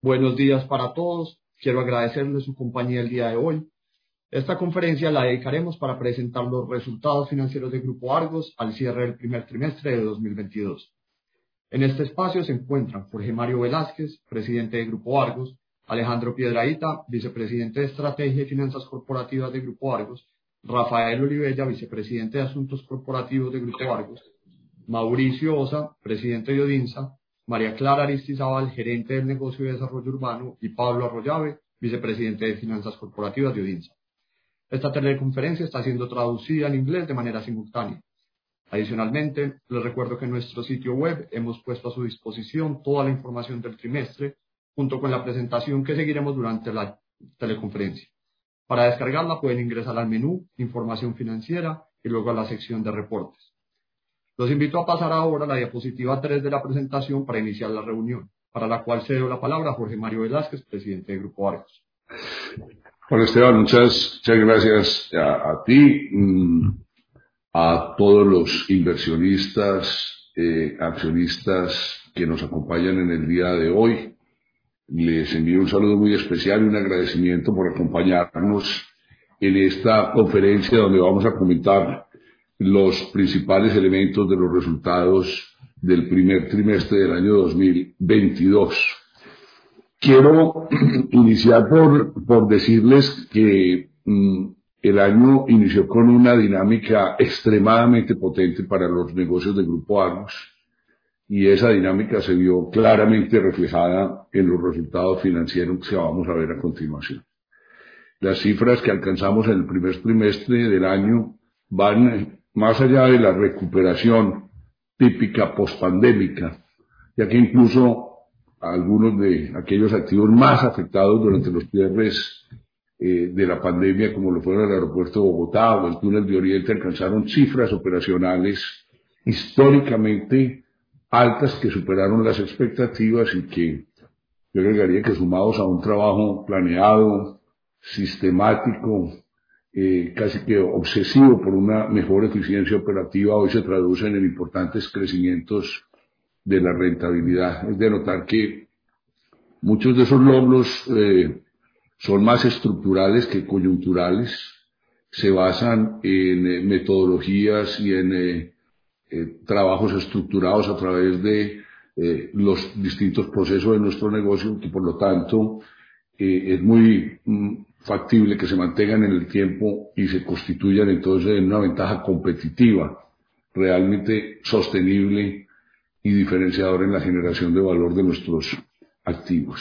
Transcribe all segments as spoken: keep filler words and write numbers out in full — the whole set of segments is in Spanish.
Buenos días para todos. Quiero agradecerles su compañía el día de hoy. Esta conferencia la dedicaremos para presentar los resultados financieros de Grupo Argos al cierre del primer trimestre de dos mil veintidós. En este espacio se encuentran Jorge Mario Velázquez, presidente de Grupo Argos, Alejandro Piedrahita, vicepresidente de Estrategia y Finanzas Corporativas de Grupo Argos, Rafael Olivella, vicepresidente de Asuntos Corporativos de Grupo Argos, Mauricio Osa, presidente de Odinsa, María Clara Aristizábal, gerente del negocio de desarrollo urbano, y Pablo Arroyave, vicepresidente de Finanzas Corporativas de Odinsa. Esta teleconferencia está siendo traducida en inglés de manera simultánea. Adicionalmente, les recuerdo que en nuestro sitio web hemos puesto a su disposición toda la información del trimestre, junto con la presentación que seguiremos durante la teleconferencia. Para descargarla pueden ingresar al menú Información Financiera y luego a la sección de Reportes. Los invito a pasar ahora a la diapositiva tres de la presentación para iniciar la reunión, para la cual cedo la palabra a Jorge Mario Velázquez, presidente de Grupo Argos. Hola Esteban, muchas, muchas gracias a, a ti, a todos los inversionistas, eh, accionistas que nos acompañan en el día de hoy. Les envío un saludo muy especial y un agradecimiento por acompañarnos en esta conferencia donde vamos a comentar los principales elementos de los resultados del primer trimestre del año dos mil veintidós. Quiero iniciar por, por decirles que mmm, el año inició con una dinámica extremadamente potente para los negocios del Grupo Argos, y esa dinámica se vio claramente reflejada en los resultados financieros que vamos a ver a continuación. Las cifras que alcanzamos en el primer trimestre del año van más allá de la recuperación típica pospandémica, ya que incluso algunos de aquellos activos más afectados durante los cierres eh, de la pandemia, como lo fueron el aeropuerto de Bogotá o el túnel de Oriente, alcanzaron cifras operacionales históricamente altas que superaron las expectativas y que yo agregaría que, sumados a un trabajo planeado, sistemático, Eh, casi que obsesivo por una mejor eficiencia operativa, hoy se traducen en importantes crecimientos de la rentabilidad. Es de notar que muchos de esos logros eh, son más estructurales que coyunturales, se basan en eh, metodologías y en eh, eh, trabajos estructurados a través de eh, los distintos procesos de nuestro negocio, que por lo tanto eh, es muy mm, factible que se mantengan en el tiempo y se constituyan entonces en una ventaja competitiva realmente sostenible y diferenciadora en la generación de valor de nuestros activos.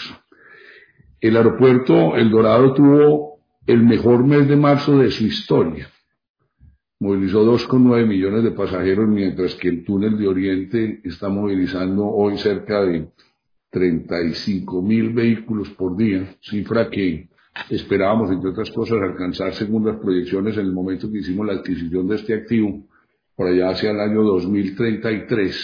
El aeropuerto El Dorado tuvo el mejor mes de marzo de su historia. Movilizó dos coma nueve millones de pasajeros, mientras que el túnel de Oriente está movilizando hoy cerca de treinta y cinco mil vehículos por día, cifra que esperábamos, entre otras cosas, alcanzar según las proyecciones en el momento que hicimos la adquisición de este activo, por allá hacia el año dos mil treinta y tres.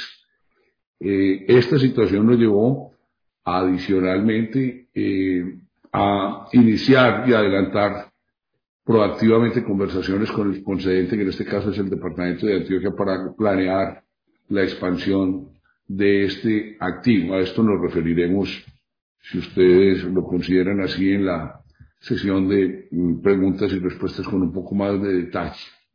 Eh, esta situación nos llevó adicionalmente eh, a iniciar y adelantar proactivamente conversaciones con el concedente, que en este caso es el Departamento de Antioquia, para planear la expansión de este activo. A esto nos referiremos, si ustedes lo consideran así, en la sesión de preguntas y respuestas con un poco más de detalle.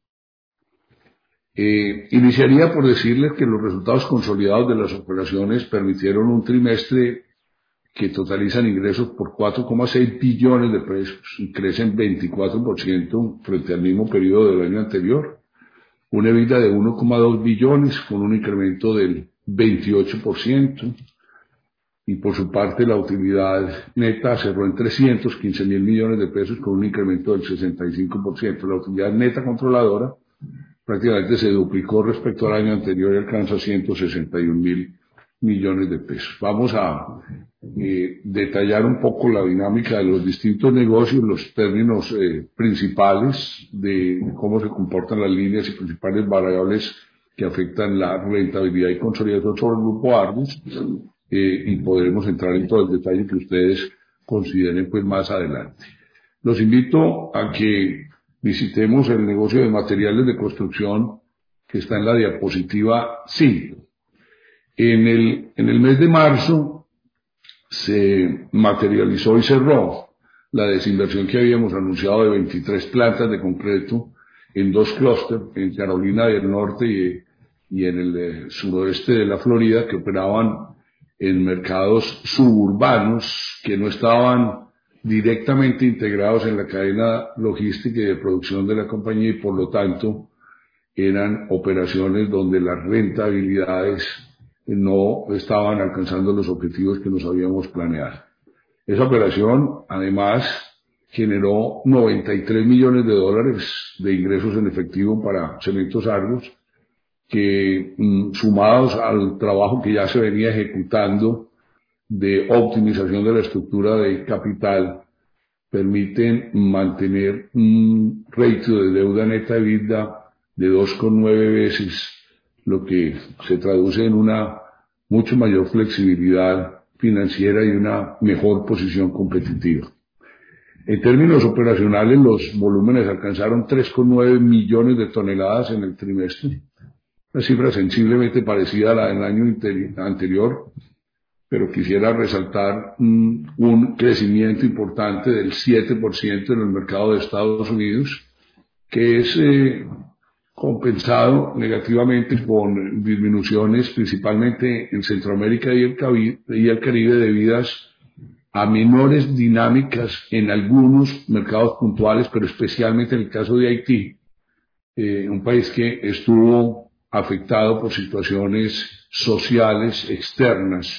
Eh, iniciaría por decirles que los resultados consolidados de las operaciones permitieron un trimestre que totalizan ingresos por cuatro coma seis billones de pesos y crecen veinticuatro por ciento frente al mismo periodo del año anterior. Una EBITDA de uno coma dos billones con un incremento del veintiocho por ciento. Y por su parte la utilidad neta cerró en trescientos quince mil millones de pesos con un incremento del sesenta y cinco por ciento. La utilidad neta controladora prácticamente se duplicó respecto al año anterior y alcanza ciento sesenta y un mil millones de pesos. Vamos a eh, detallar un poco la dinámica de los distintos negocios, los términos eh, principales de cómo se comportan las líneas y principales variables que afectan la rentabilidad y consolidación sobre el Grupo Argos. Eh, y podremos entrar en todo el detalle que ustedes consideren pues más adelante. Los invito a que visitemos el negocio de materiales de construcción que está en la diapositiva cinco. En el, en el mes de marzo se materializó y cerró la desinversión que habíamos anunciado de veintitrés plantas de concreto en dos clústeres, en Carolina del Norte y, y en el eh, suroeste de la Florida, que operaban en mercados suburbanos que no estaban directamente integrados en la cadena logística y de producción de la compañía y por lo tanto eran operaciones donde las rentabilidades no estaban alcanzando los objetivos que nos habíamos planeado. Esa operación, además, generó noventa y tres millones de dólares de ingresos en efectivo para Cementos Argos, que mm, sumados al trabajo que ya se venía ejecutando de optimización de la estructura de capital, permiten mantener un ratio de deuda neta EBITDA de dos coma nueve veces, lo que se traduce en una mucho mayor flexibilidad financiera y una mejor posición competitiva. En términos operacionales, los volúmenes alcanzaron tres coma nueve millones de toneladas en el trimestre, una cifra sensiblemente parecida a la del año anterior, pero quisiera resaltar un, un crecimiento importante del siete por ciento en el mercado de Estados Unidos, que es eh, compensado negativamente con disminuciones principalmente en Centroamérica y el, Caribe, y el Caribe debidas a menores dinámicas en algunos mercados puntuales, pero especialmente en el caso de Haití, eh, un país que estuvo afectado por situaciones sociales externas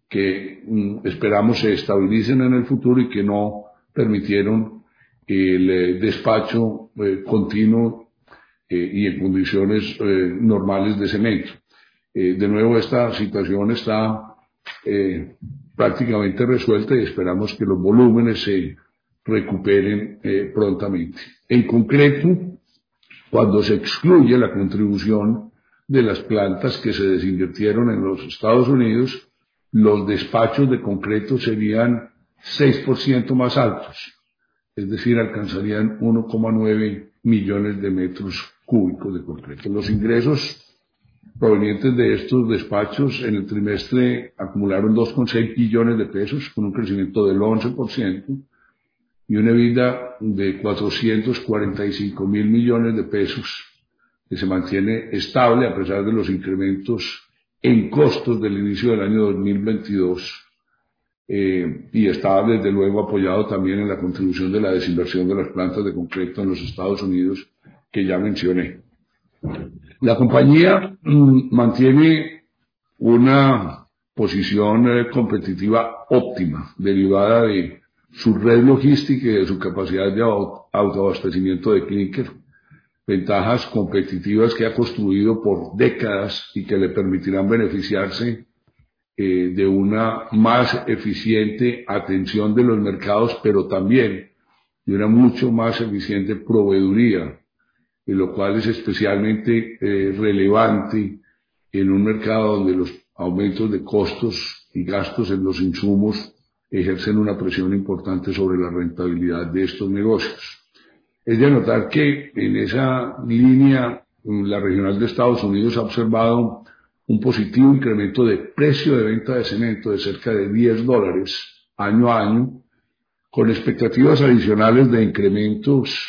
que mm, esperamos se estabilicen en el futuro y que no permitieron el eh, despacho eh, continuo eh, y en condiciones eh, normales de cemento. Eh, de nuevo, esta situación está eh, prácticamente resuelta y esperamos que los volúmenes se recuperen eh, prontamente. En concreto, cuando se excluye la contribución de las plantas que se desinvirtieron en los Estados Unidos, los despachos de concreto serían seis por ciento más altos, es decir, alcanzarían uno coma nueve millones de metros cúbicos de concreto. Los ingresos provenientes de estos despachos en el trimestre acumularon dos coma seis billones de pesos, con un crecimiento del once por ciento, y una EBITDA de cuatrocientos cuarenta y cinco mil millones de pesos, que se mantiene estable a pesar de los incrementos en costos del inicio del año dos mil veintidós, eh, y está desde luego apoyado también en la contribución de la desinversión de las plantas de concreto en los Estados Unidos que ya mencioné. La compañía mmm, mantiene una posición eh, competitiva óptima derivada de su red logística y de su capacidad de autoabastecimiento de clíner, ventajas competitivas que ha construido por décadas y que le permitirán beneficiarse eh, de una más eficiente atención de los mercados, pero también de una mucho más eficiente proveeduría, y lo cual es especialmente eh, relevante en un mercado donde los aumentos de costos y gastos en los insumos ejercen una presión importante sobre la rentabilidad de estos negocios. Es de notar que en esa línea la regional de Estados Unidos ha observado un positivo incremento de precio de venta de cemento de cerca de diez dólares año a año, con expectativas adicionales de incrementos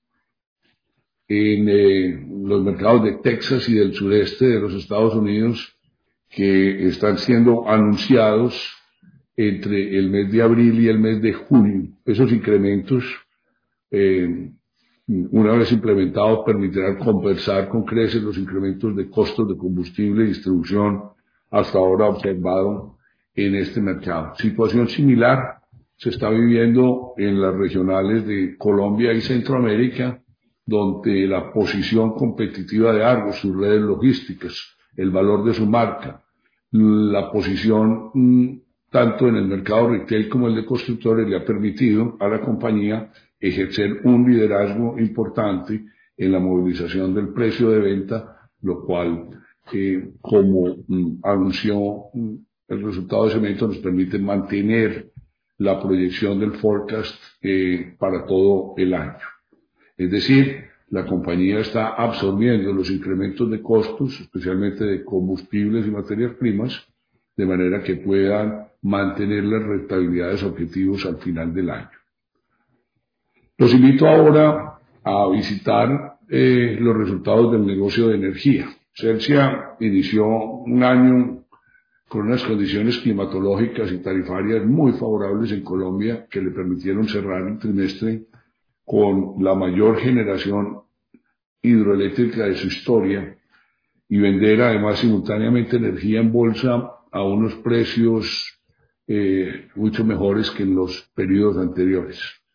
en eh, los mercados de Texas y del sureste de los Estados Unidos que están siendo anunciados entre el mes de abril y el mes de junio. Esos incrementos, eh, una vez implementados, permitirán compensar con creces los incrementos de costos de combustible y distribución hasta ahora observado en este mercado. Situación similar se está viviendo en las regionales de Colombia y Centroamérica, donde la posición competitiva de Argos, sus redes logísticas, el valor de su marca, la posición mmm, tanto en el mercado retail como el de constructores le ha permitido a la compañía ejercer un liderazgo importante en la movilización del precio de venta, lo cual, eh, como mm, anunció mm, el resultado de cemento, nos permite mantener la proyección del forecast eh, para todo el año. Es decir, la compañía está absorbiendo los incrementos de costos, especialmente de combustibles y materias primas, de manera que puedan mantener las rentabilidades objetivos al final del año. Los invito ahora a visitar eh, los resultados del negocio de energía. Celsia inició un año con unas condiciones climatológicas y tarifarias muy favorables en Colombia que le permitieron cerrar el trimestre con la mayor generación hidroeléctrica de su historia y vender además simultáneamente energía en bolsa a unos precios eh, mucho mejores que en los periodos anteriores.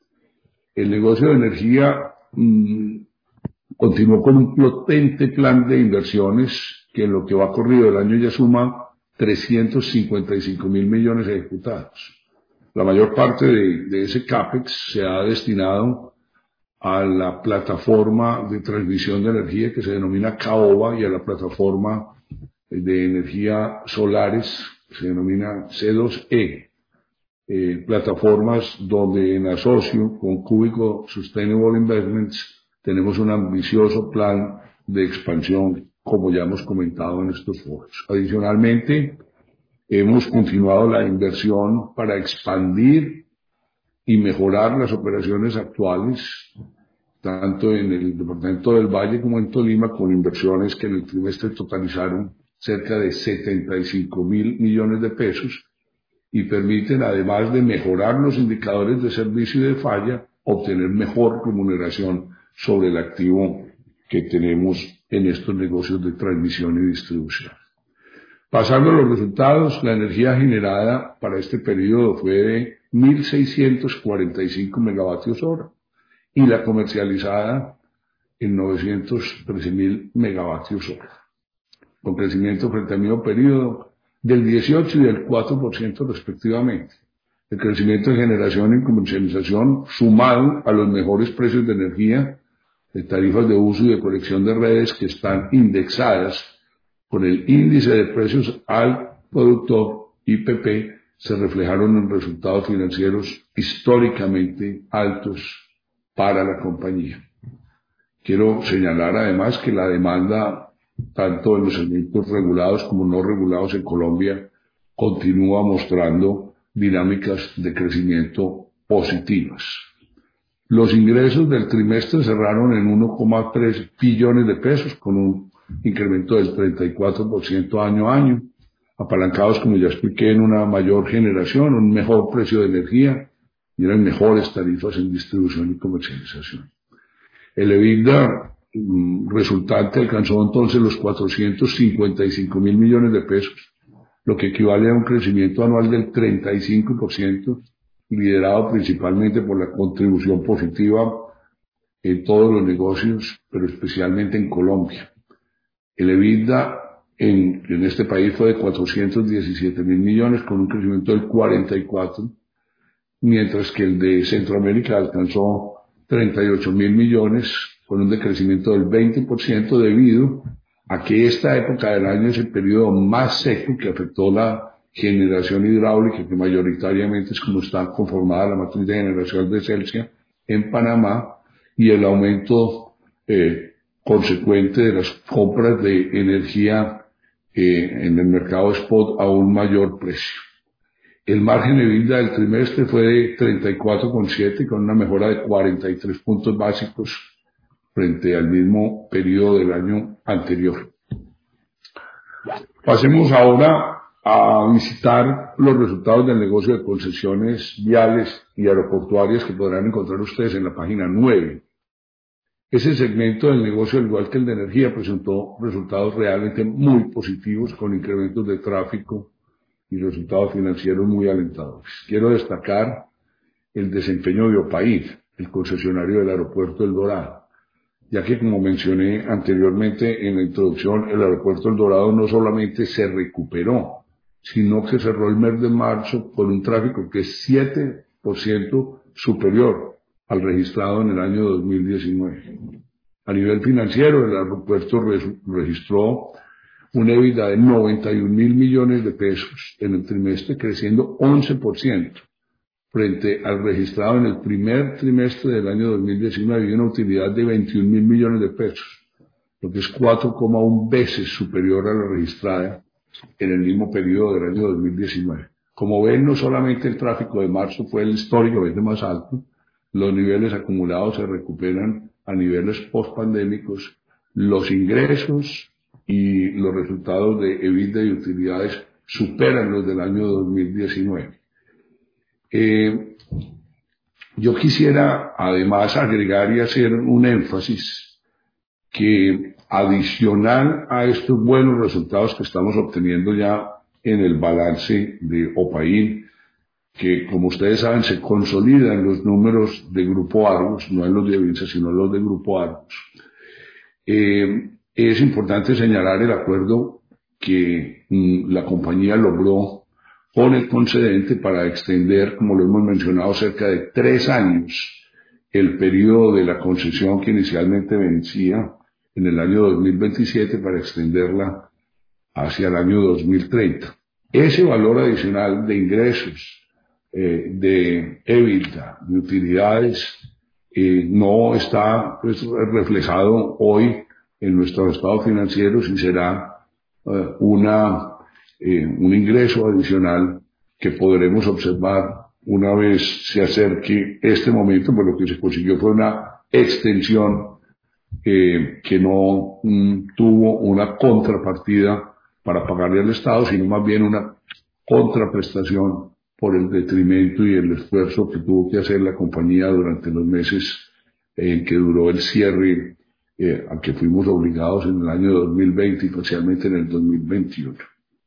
El negocio de energía mmm, continuó con un potente plan de inversiones que en lo que va corrido el año ya suma trescientos cincuenta y cinco mil millones ejecutados. La mayor parte de, de ese CAPEX se ha destinado a la plataforma de transmisión de energía que se denomina Caoba y a la plataforma de energía solares que se denomina C dos E. Eh, plataformas donde en asocio con Cúbico Sustainable Investments tenemos un ambicioso plan de expansión, como ya hemos comentado en estos foros. Adicionalmente, hemos continuado la inversión para expandir y mejorar las operaciones actuales, tanto en el departamento del Valle como en Tolima, con inversiones que en el trimestre totalizaron cerca de setenta y cinco mil millones de pesos y permiten, además de mejorar los indicadores de servicio y de falla, obtener mejor remuneración sobre el activo que tenemos en estos negocios de transmisión y distribución. Pasando a los resultados, la energía generada para este periodo fue de mil seiscientos cuarenta y cinco megavatios hora y la comercializada en novecientos trece mil megavatios hora, con crecimiento frente al mismo periodo del dieciocho y del cuatro por ciento respectivamente. El crecimiento de generación y comercialización, sumado a los mejores precios de energía, de tarifas de uso y de conexión de redes que están indexadas con el índice de precios al productor I P P, se reflejaron en resultados financieros históricamente altos para la compañía. Quiero señalar además que la demanda, tanto en los segmentos regulados como no regulados en Colombia, continúa mostrando dinámicas de crecimiento positivas. Los ingresos del trimestre cerraron en uno coma tres billones de pesos, con un incremento del treinta y cuatro por ciento año a año, apalancados, como ya expliqué, en una mayor generación, un mejor precio de energía y eran mejores tarifas en distribución y comercialización. El EBITDA resultante alcanzó entonces los cuatrocientos cincuenta y cinco mil millones de pesos, lo que equivale a un crecimiento anual del treinta y cinco por ciento, liderado principalmente por la contribución positiva en todos los negocios, pero especialmente en Colombia. El EBITDA en, en este país fue de cuatrocientos diecisiete mil millones, con un crecimiento del cuarenta y cuatro por ciento, mientras que el de Centroamérica alcanzó treinta y ocho mil millones, con un decrecimiento del veinte por ciento debido a que esta época del año es el periodo más seco que afectó la generación hidráulica, que mayoritariamente es como está conformada la matriz de generación de Celsia en Panamá, y el aumento eh, consecuente de las compras de energía eh, en el mercado spot a un mayor precio. El margen de EBITDA del trimestre fue de treinta y cuatro coma siete, con una mejora de cuarenta y tres puntos básicos frente al mismo periodo del año anterior. Pasemos ahora a visitar los resultados del negocio de concesiones viales y aeroportuarias que podrán encontrar ustedes en la página nueve. Ese segmento del negocio, al igual que el de energía, presentó resultados realmente muy positivos, con incrementos de tráfico y resultados financieros muy alentadores. Quiero destacar el desempeño de Opaid, el concesionario del aeropuerto El Dorado, ya que, como mencioné anteriormente en la introducción, el aeropuerto El Dorado no solamente se recuperó, sino que cerró el mes de marzo con un tráfico que es siete por ciento superior al registrado en el año dos mil diecinueve. A nivel financiero, el aeropuerto registró un EBITDA de noventa y un mil millones de pesos en el trimestre, creciendo once por ciento frente al registrado en el primer trimestre del año dos mil diecinueve, y una utilidad de veintiún mil millones de pesos, lo que es cuatro coma uno veces superior a la registrada en el mismo periodo del año dos mil diecinueve. Como ven, no solamente el tráfico de marzo fue el históricamente más alto, los niveles acumulados se recuperan a niveles post-pandémicos, los ingresos y los resultados de EBITDA y utilidades superan los del año dos mil diecinueve. Eh, yo quisiera además agregar y hacer un énfasis que adicional a estos buenos resultados que estamos obteniendo ya en el balance de Opain, que como ustedes saben se consolidan los números de Grupo Argos, no en los de Evinsa, sino en los de Grupo Argos. Eh, es importante señalar el acuerdo que mm, la compañía logró con el concedente para extender, como lo hemos mencionado, cerca de tres años el periodo de la concesión que inicialmente vencía en el año dos mil veintisiete para extenderla hacia el año dos mil treinta. Ese valor adicional de ingresos, eh, de EBITDA, de utilidades, eh, no está pues, reflejado hoy en nuestros estados financieros y será eh, una, eh, un ingreso adicional que podremos observar una vez se acerque este momento, pues lo que se consiguió fue una extensión eh, que no mm, tuvo una contrapartida para pagarle al Estado, sino más bien una contraprestación por el detrimento y el esfuerzo que tuvo que hacer la compañía durante los meses en que duró el cierre eh, a que fuimos obligados en el año dos mil veinte y parcialmente en el dos mil veintiuno.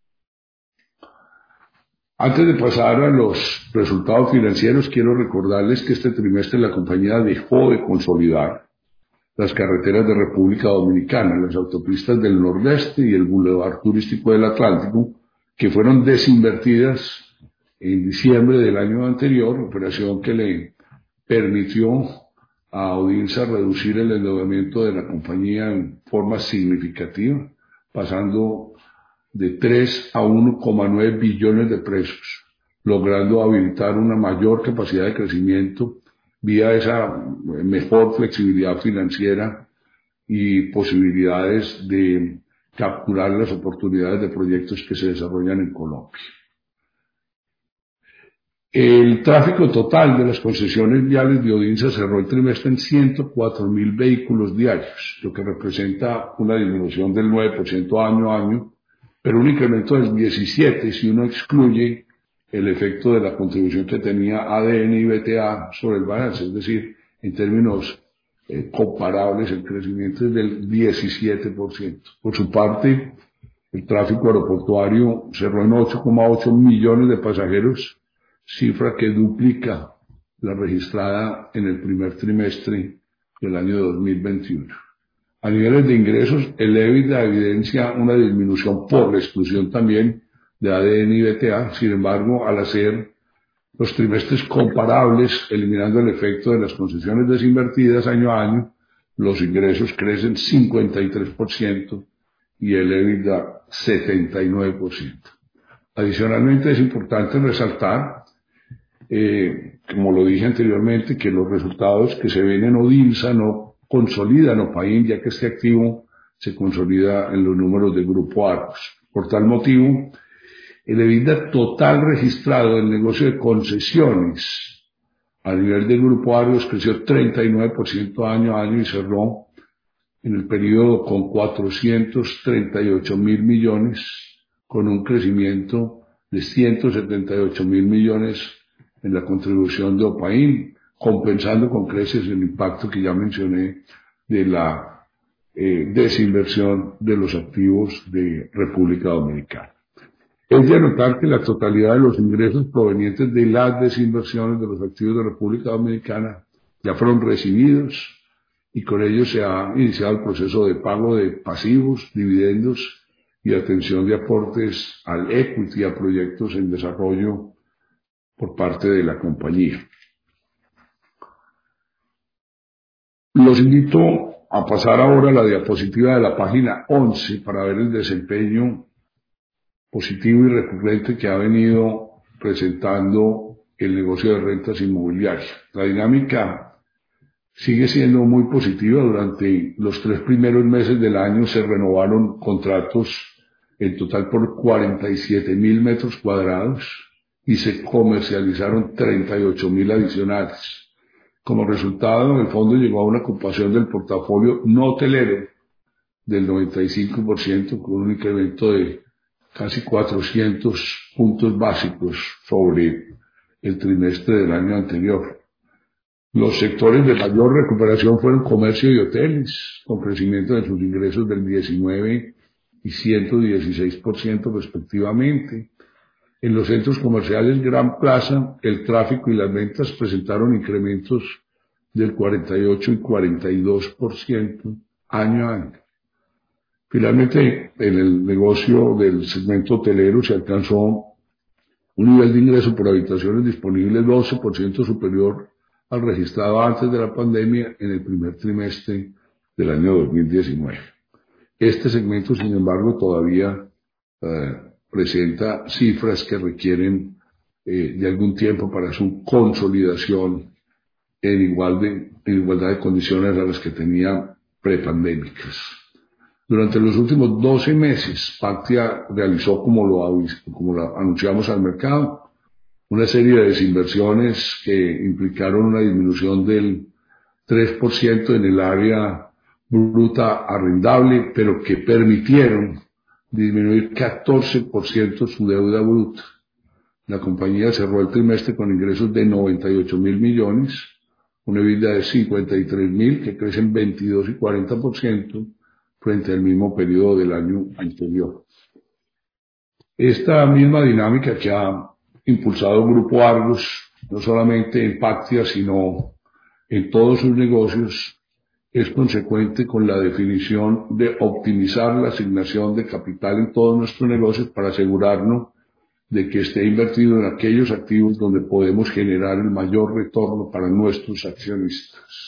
Antes de pasar a los resultados financieros, quiero recordarles que este trimestre la compañía dejó de consolidar las carreteras de República Dominicana, las autopistas del Nordeste y el Boulevard Turístico del Atlántico, que fueron desinvertidas en diciembre del año anterior, operación que le permitió a Odinsa reducir el endeudamiento de la compañía en forma significativa, pasando de tres a uno coma nueve billones de pesos, logrando habilitar una mayor capacidad de crecimiento vía esa mejor flexibilidad financiera y posibilidades de capturar las oportunidades de proyectos que se desarrollan en Colombia. El tráfico total de las concesiones viales de Odinsa cerró el trimestre en ciento cuatro mil vehículos diarios, lo que representa una disminución del nueve por ciento año a año, pero un incremento del diecisiete por ciento si uno excluye el efecto de la contribución que tenía A D N y B T A sobre el balance, es decir, en términos eh, comparables el crecimiento es del diecisiete por ciento. Por su parte, el tráfico aeroportuario cerró en ocho coma ocho millones de pasajeros, cifra que duplica la registrada en el primer trimestre del año dos mil veintiuno. A niveles de ingresos, el EBITDA evidencia una disminución por la exclusión también de A D N y B T A, sin embargo, al hacer los trimestres comparables, eliminando el efecto de las concesiones desinvertidas año a año, los ingresos crecen cincuenta y tres por ciento y el EBITDA setenta y nueve por ciento. Adicionalmente, es importante resaltar, eh, como lo dije anteriormente, que los resultados que se ven en Odinsa no consolidan Opain, ya que este activo se consolida en los números del Grupo Argos. Por tal motivo, el EBITDA total registrado del negocio de concesiones a nivel del Grupo Argos creció treinta y nueve por ciento año a año y cerró en el periodo con cuatrocientos treinta y ocho mil millones, con un crecimiento de ciento setenta y ocho mil millones en la contribución de Opain, compensando con creces el impacto que ya mencioné de la eh, desinversión de los activos de República Dominicana. Es de notar que la totalidad de los ingresos provenientes de las desinversiones de los activos de República Dominicana ya fueron recibidos y con ello se ha iniciado el proceso de pago de pasivos, dividendos y atención de aportes al equity a proyectos en desarrollo por parte de la compañía. Los invito a pasar ahora a la diapositiva de la página once para ver el desempeño positivo y recurrente que ha venido presentando el negocio de rentas inmobiliarias. La dinámica sigue siendo muy positiva. Durante los tres primeros meses del año se renovaron contratos en total por cuarenta y siete mil metros cuadrados y se comercializaron treinta y ocho mil adicionales. Como resultado, el fondo llegó a una ocupación del portafolio no hotelero del noventa y cinco por ciento, con un incremento de casi cuatrocientos puntos básicos sobre el trimestre del año anterior. Los sectores de mayor recuperación fueron comercio y hoteles, con crecimiento de sus ingresos del diecinueve y ciento dieciséis por ciento respectivamente. En los centros comerciales Gran Plaza, el tráfico y las ventas presentaron incrementos del cuarenta y ocho y cuarenta y dos por ciento año a año. Finalmente, en el negocio del segmento hotelero se alcanzó un nivel de ingreso por habitaciones disponibles doce por ciento superior al registrado antes de la pandemia en el primer trimestre del año dos mil diecinueve. Este segmento, sin embargo, todavía eh, presenta cifras que requieren eh, de algún tiempo para su consolidación en, igual de, en igualdad de condiciones a las que tenía prepandémicas. Durante los últimos doce meses, Pactia realizó, como lo, como lo anunciamos al mercado, una serie de desinversiones que implicaron una disminución del tres por ciento en el área bruta arrendable, pero que permitieron disminuir catorce por ciento su deuda bruta. La compañía cerró el trimestre con ingresos de noventa y ocho mil millones, una EBITDA de cincuenta y tres mil, que crecen veintidós y cuarenta por ciento frente al mismo periodo del año anterior. Esta misma dinámica que ha impulsado Grupo Argos, no solamente en Pactia, sino en todos sus negocios, es consecuente con la definición de optimizar la asignación de capital en todos nuestros negocios para asegurarnos de que esté invertido en aquellos activos donde podemos generar el mayor retorno para nuestros accionistas.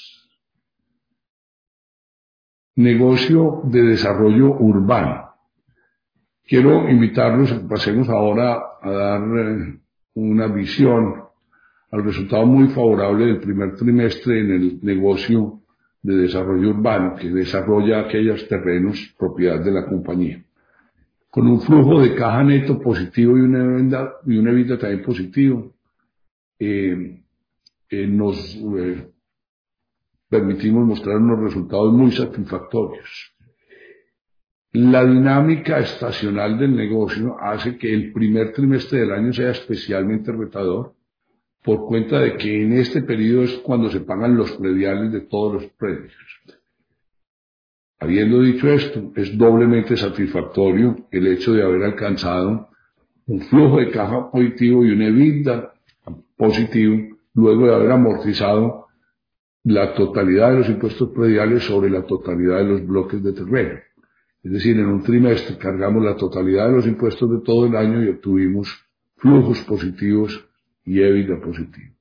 Negocio de desarrollo urbano. Quiero invitarlos a que pasemos ahora a dar eh, una visión al resultado muy favorable del primer trimestre en el negocio de desarrollo urbano, que desarrolla aquellos terrenos propiedad de la compañía. Con un flujo de caja neto positivo y una EBITDA, y una EBITDA también positivo, eh, eh, nos eh, permitimos mostrar unos resultados muy satisfactorios. La dinámica estacional del negocio hace que el primer trimestre del año sea especialmente retador, por cuenta de que en este periodo es cuando se pagan los prediales de todos los predios. Habiendo dicho esto, es doblemente satisfactorio el hecho de haber alcanzado un flujo de caja positivo y un EBITDA positivo, luego de haber amortizado la totalidad de los impuestos prediales sobre la totalidad de los bloques de terreno. Es decir, en un trimestre cargamos la totalidad de los impuestos de todo el año y obtuvimos flujos positivos y EBITDA positivo.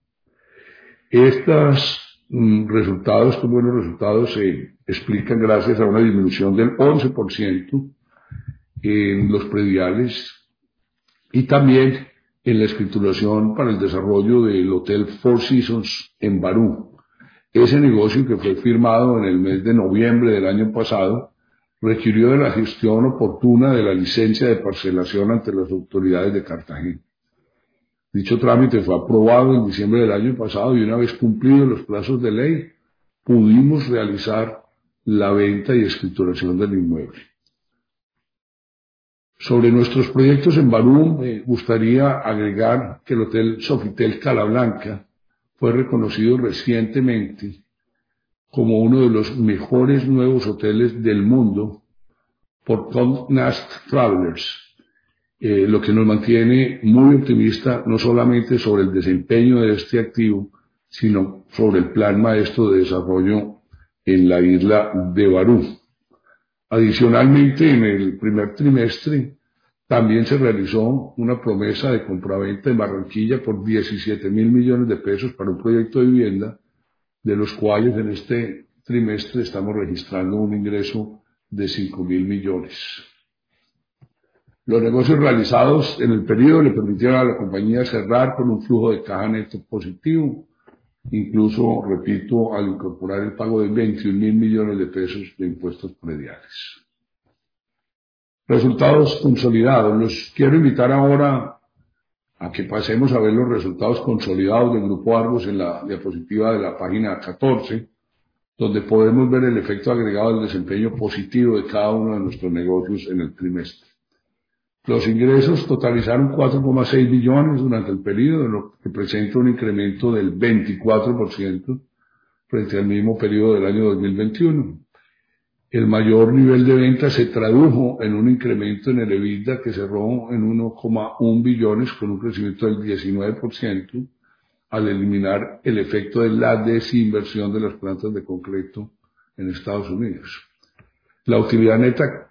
Estos mm, resultados, estos buenos resultados se explican gracias a una disminución del once por ciento en los prediales y también en la escrituración para el desarrollo del Hotel Four Seasons en Barú. Ese negocio, que fue firmado en el mes de noviembre del año pasado, requirió de la gestión oportuna de la licencia de parcelación ante las autoridades de Cartagena. Dicho trámite fue aprobado en diciembre del año pasado y una vez cumplidos los plazos de ley, pudimos realizar la venta y escrituración del inmueble. Sobre nuestros proyectos en Barú, me gustaría agregar que el Hotel Sofitel Calablanca fue reconocido recientemente como uno de los mejores nuevos hoteles del mundo por Condé Nast Travelers, eh, lo que nos mantiene muy optimista no solamente sobre el desempeño de este activo, sino sobre el plan maestro de desarrollo en la isla de Barú. Adicionalmente, en el primer trimestre también se realizó una promesa de compraventa en Barranquilla por diecisiete mil millones de pesos para un proyecto de vivienda, de los cuales en este trimestre estamos registrando un ingreso de cinco mil millones. Los negocios realizados en el periodo le permitieron a la compañía cerrar con un flujo de caja neto positivo, incluso, repito, al incorporar el pago de veintiún mil millones de pesos de impuestos prediales. Resultados consolidados. Los quiero invitar ahora a que pasemos a ver los resultados consolidados del Grupo Argos en la diapositiva de la página catorce, donde podemos ver el efecto agregado del desempeño positivo de cada uno de nuestros negocios en el trimestre. Los ingresos totalizaron cuatro coma seis billones durante el periodo, lo que representa un incremento del veinticuatro por ciento frente al mismo periodo del año dos mil veintiuno. El mayor nivel de ventas se tradujo en un incremento en el EBITDA que cerró en uno coma uno billones con un crecimiento del diecinueve por ciento al eliminar el efecto de la desinversión de las plantas de concreto en Estados Unidos. La utilidad neta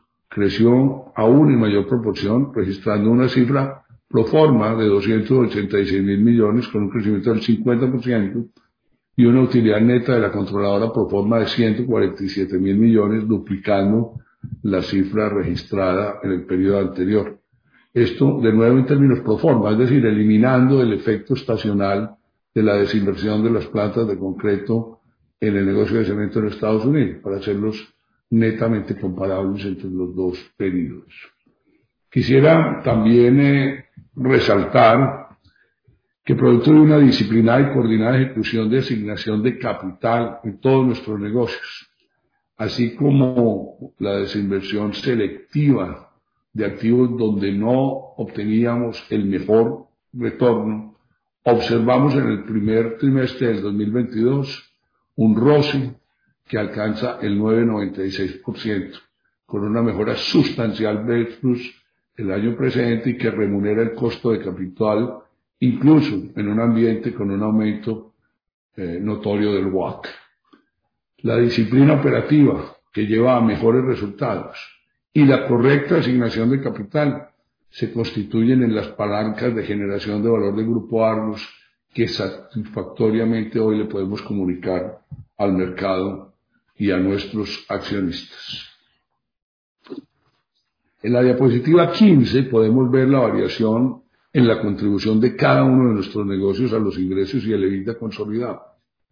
creció aún en mayor proporción, registrando una cifra pro forma de doscientos ochenta y seis mil millones con un crecimiento del cincuenta por ciento y una utilidad neta de la controladora pro forma de ciento cuarenta y siete mil millones, duplicando la cifra registrada en el periodo anterior. Esto, de nuevo, en términos pro forma, es decir, eliminando el efecto estacional de la desinversión de las plantas de concreto en el negocio de cemento en Estados Unidos, para hacerlos netamente comparables entre los dos periodos. Quisiera también eh, resaltar que producto de una disciplinada y coordinada ejecución de asignación de capital en todos nuestros negocios, así como la desinversión selectiva de activos donde no obteníamos el mejor retorno, observamos en el primer trimestre del dos mil veintidós un ROCE que alcanza el nueve coma noventa y seis por ciento, con una mejora sustancial versus el año precedente y que remunera el costo de capital, incluso en un ambiente con un aumento eh, notorio del W A C. La disciplina operativa que lleva a mejores resultados y la correcta asignación de capital se constituyen en las palancas de generación de valor del Grupo Argos que satisfactoriamente hoy le podemos comunicar al mercado y a nuestros accionistas. En la diapositiva quince podemos ver la variación en la contribución de cada uno de nuestros negocios a los ingresos y el EBITDA consolidado.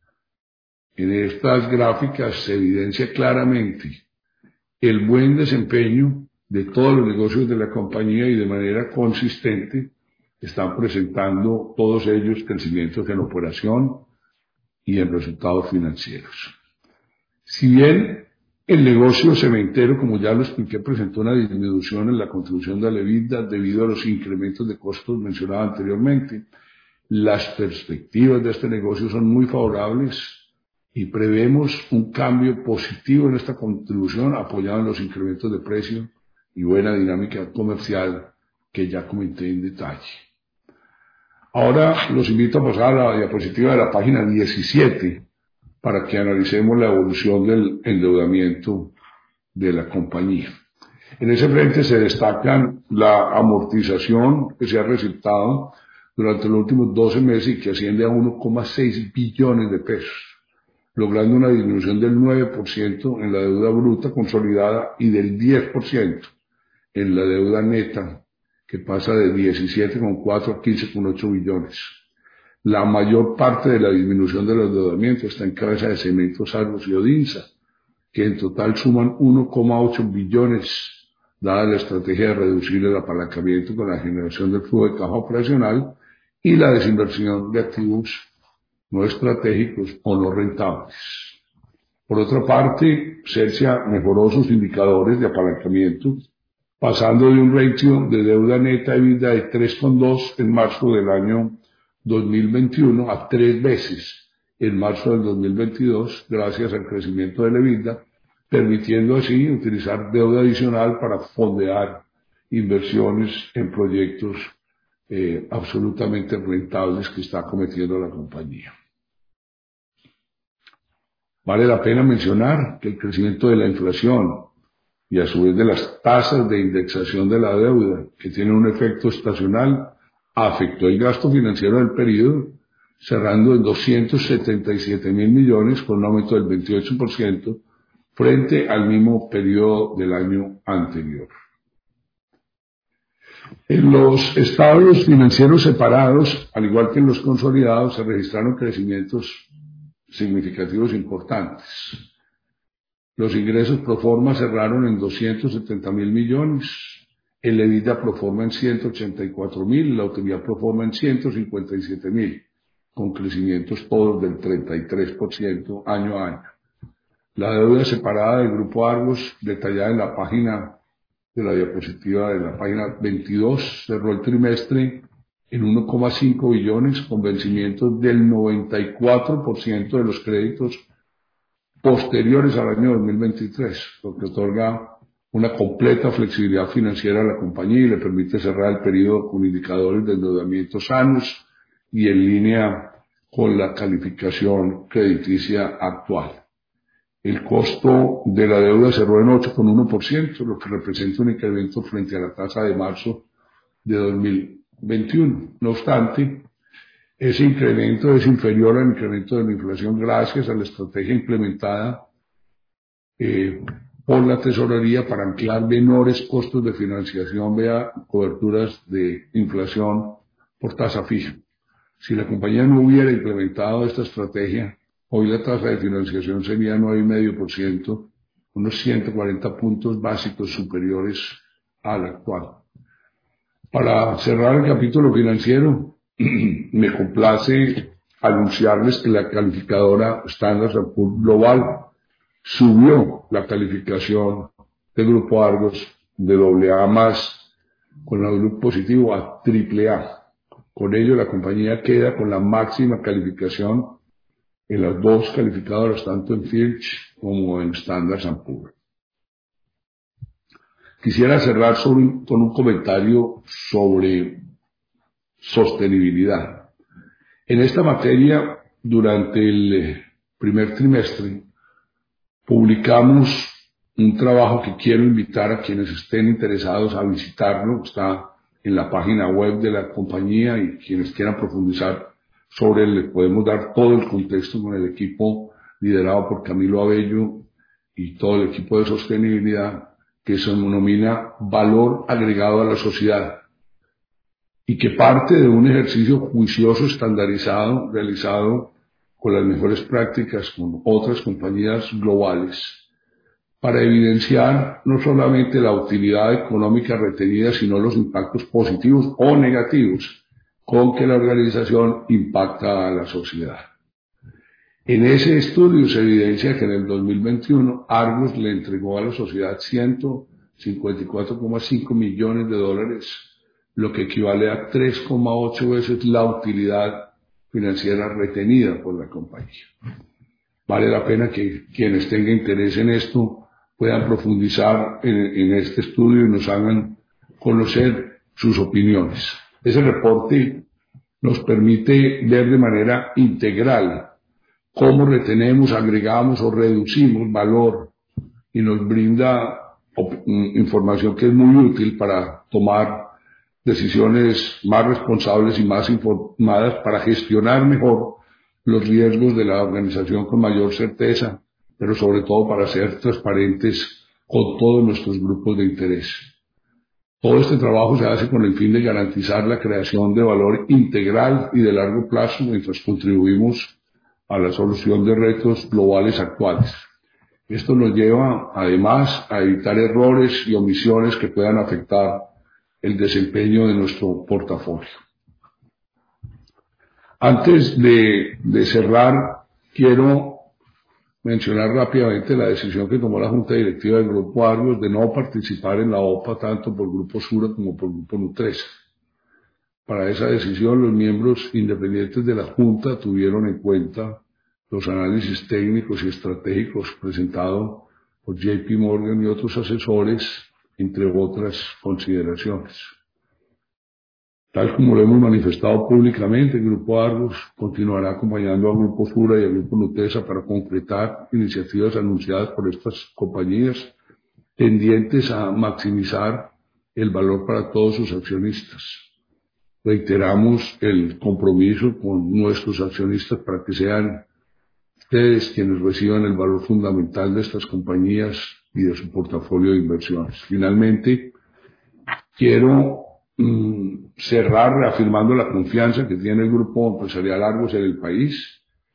En estas gráficas se evidencia claramente el buen desempeño de todos los negocios de la compañía y de manera consistente están presentando todos ellos crecimientos en operación y en resultados financieros. Si bien el negocio cementero, como ya lo expliqué, presentó una disminución en la contribución de la EBITDA debido a los incrementos de costos mencionados anteriormente, las perspectivas de este negocio son muy favorables y prevemos un cambio positivo en esta contribución apoyado en los incrementos de precio y buena dinámica comercial que ya comenté en detalle. Ahora los invito a pasar a la diapositiva de la página diecisiete para que analicemos la evolución del endeudamiento de la compañía. En ese frente se destacan la amortización que se ha registrado durante los últimos doce meses y que asciende a uno coma seis billones de pesos, logrando una disminución del nueve por ciento en la deuda bruta consolidada y del diez por ciento en la deuda neta, que pasa de diecisiete coma cuatro a quince coma ocho billones. La mayor parte de la disminución del endeudamiento está en cabeza de Cementos Argos y Odinsa, que en total suman uno coma ocho billones, dada la estrategia de reducir el apalancamiento con la generación del flujo de caja operacional y la desinversión de activos no estratégicos o no rentables. Por otra parte, Celsia mejoró sus indicadores de apalancamiento, pasando de un ratio de deuda neta EBITDA de tres coma dos en marzo del año dos mil veintiuno a tres veces en marzo del dos mil veintidós, gracias al crecimiento del EBITDA, permitiendo así utilizar deuda adicional para fondear inversiones en proyectos eh, absolutamente rentables que está cometiendo la compañía. Vale la pena mencionar que el crecimiento de la inflación y a su vez de las tasas de indexación de la deuda, que tienen un efecto estacional, afectó el gasto financiero del periodo, cerrando en doscientos setenta y siete mil millones con un aumento del veintiocho por ciento frente al mismo periodo del año anterior. En los estados financieros separados, al igual que en los consolidados, se registraron crecimientos significativos importantes. Los ingresos pro forma cerraron en doscientos setenta mil millones, el EBITDA pro forma en ciento ochenta y cuatro mil, la utilidad pro forma en ciento cincuenta y siete mil, con crecimientos todos del treinta y tres por ciento año a año. La deuda separada del Grupo Argos, detallada en la página de la diapositiva de la página veintidós, cerró el trimestre en uno coma cinco billones, con vencimientos del noventa y cuatro por ciento de los créditos posteriores al año dos mil veintitrés, lo que otorga una completa flexibilidad financiera a la compañía y le permite cerrar el periodo con indicadores de endeudamiento sanos y en línea con la calificación crediticia actual. El costo de la deuda cerró en ocho coma uno por ciento, lo que representa un incremento frente a la tasa de marzo de dos mil veintiuno. No obstante, ese incremento es inferior al incremento de la inflación gracias a la estrategia implementada eh, por la tesorería para anclar menores costos de financiación vía coberturas de inflación por tasa fija. Si la compañía no hubiera implementado esta estrategia, hoy la tasa de financiación sería nueve coma cinco por ciento, unos ciento cuarenta puntos básicos superiores al actual. Para cerrar el capítulo financiero, me complace anunciarles que la calificadora Standard and Poor's Global subió la calificación del Grupo Argos de doble A más con outlook positivo a triple A. Con ello, la compañía queda con la máxima calificación en las dos calificadoras, tanto en Fitch como en Standard and Poor's. Quisiera cerrar sobre, con un comentario sobre sostenibilidad. En esta materia, durante el primer trimestre, publicamos un trabajo que quiero invitar a quienes estén interesados a visitarlo. Está en la página web de la compañía y quienes quieran profundizar sobre él, les podemos dar todo el contexto con el equipo liderado por Camilo Abello y todo el equipo de sostenibilidad, que se denomina Valor Agregado a la Sociedad, y que parte de un ejercicio juicioso, estandarizado, realizado con las mejores prácticas con otras compañías globales, para evidenciar no solamente la utilidad económica retenida, sino los impactos positivos o negativos con que la organización impacta a la sociedad. En ese estudio se evidencia que en el dos mil veintiuno Argos le entregó a la sociedad ciento cincuenta y cuatro coma cinco millones de dólares, lo que equivale a tres coma ocho veces la utilidad financiera retenida por la compañía. Vale la pena que quienes tengan interés en esto puedan profundizar en, en este estudio y nos hagan conocer sus opiniones. Ese reporte nos permite ver de manera integral cómo retenemos, agregamos o reducimos valor y nos brinda información que es muy útil para tomar decisiones más responsables y más informadas para gestionar mejor los riesgos de la organización con mayor certeza, pero sobre todo para ser transparentes con todos nuestros grupos de interés. Todo este trabajo se hace con el fin de garantizar la creación de valor integral y de largo plazo mientras contribuimos a la solución de retos globales actuales. Esto nos lleva, además, a evitar errores y omisiones que puedan afectar el desempeño de nuestro portafolio. Antes de, de cerrar, quiero mencionar rápidamente la decisión que tomó la Junta Directiva del Grupo Argos de no participar en la O P A tanto por Grupo Sura como por Grupo Nutresa. Para esa decisión, los miembros independientes de la Junta tuvieron en cuenta los análisis técnicos y estratégicos presentados por J P Morgan y otros asesores, entre otras consideraciones. Tal como lo hemos manifestado públicamente, el Grupo Argos continuará acompañando al Grupo Sura y al Grupo Nutresa para concretar iniciativas anunciadas por estas compañías tendientes a maximizar el valor para todos sus accionistas. Reiteramos el compromiso con nuestros accionistas para que sean ustedes quienes reciban el valor fundamental de estas compañías y de su portafolio de inversiones. Finalmente, quiero mm, cerrar reafirmando la confianza que tiene el Grupo Empresarial Argos en el país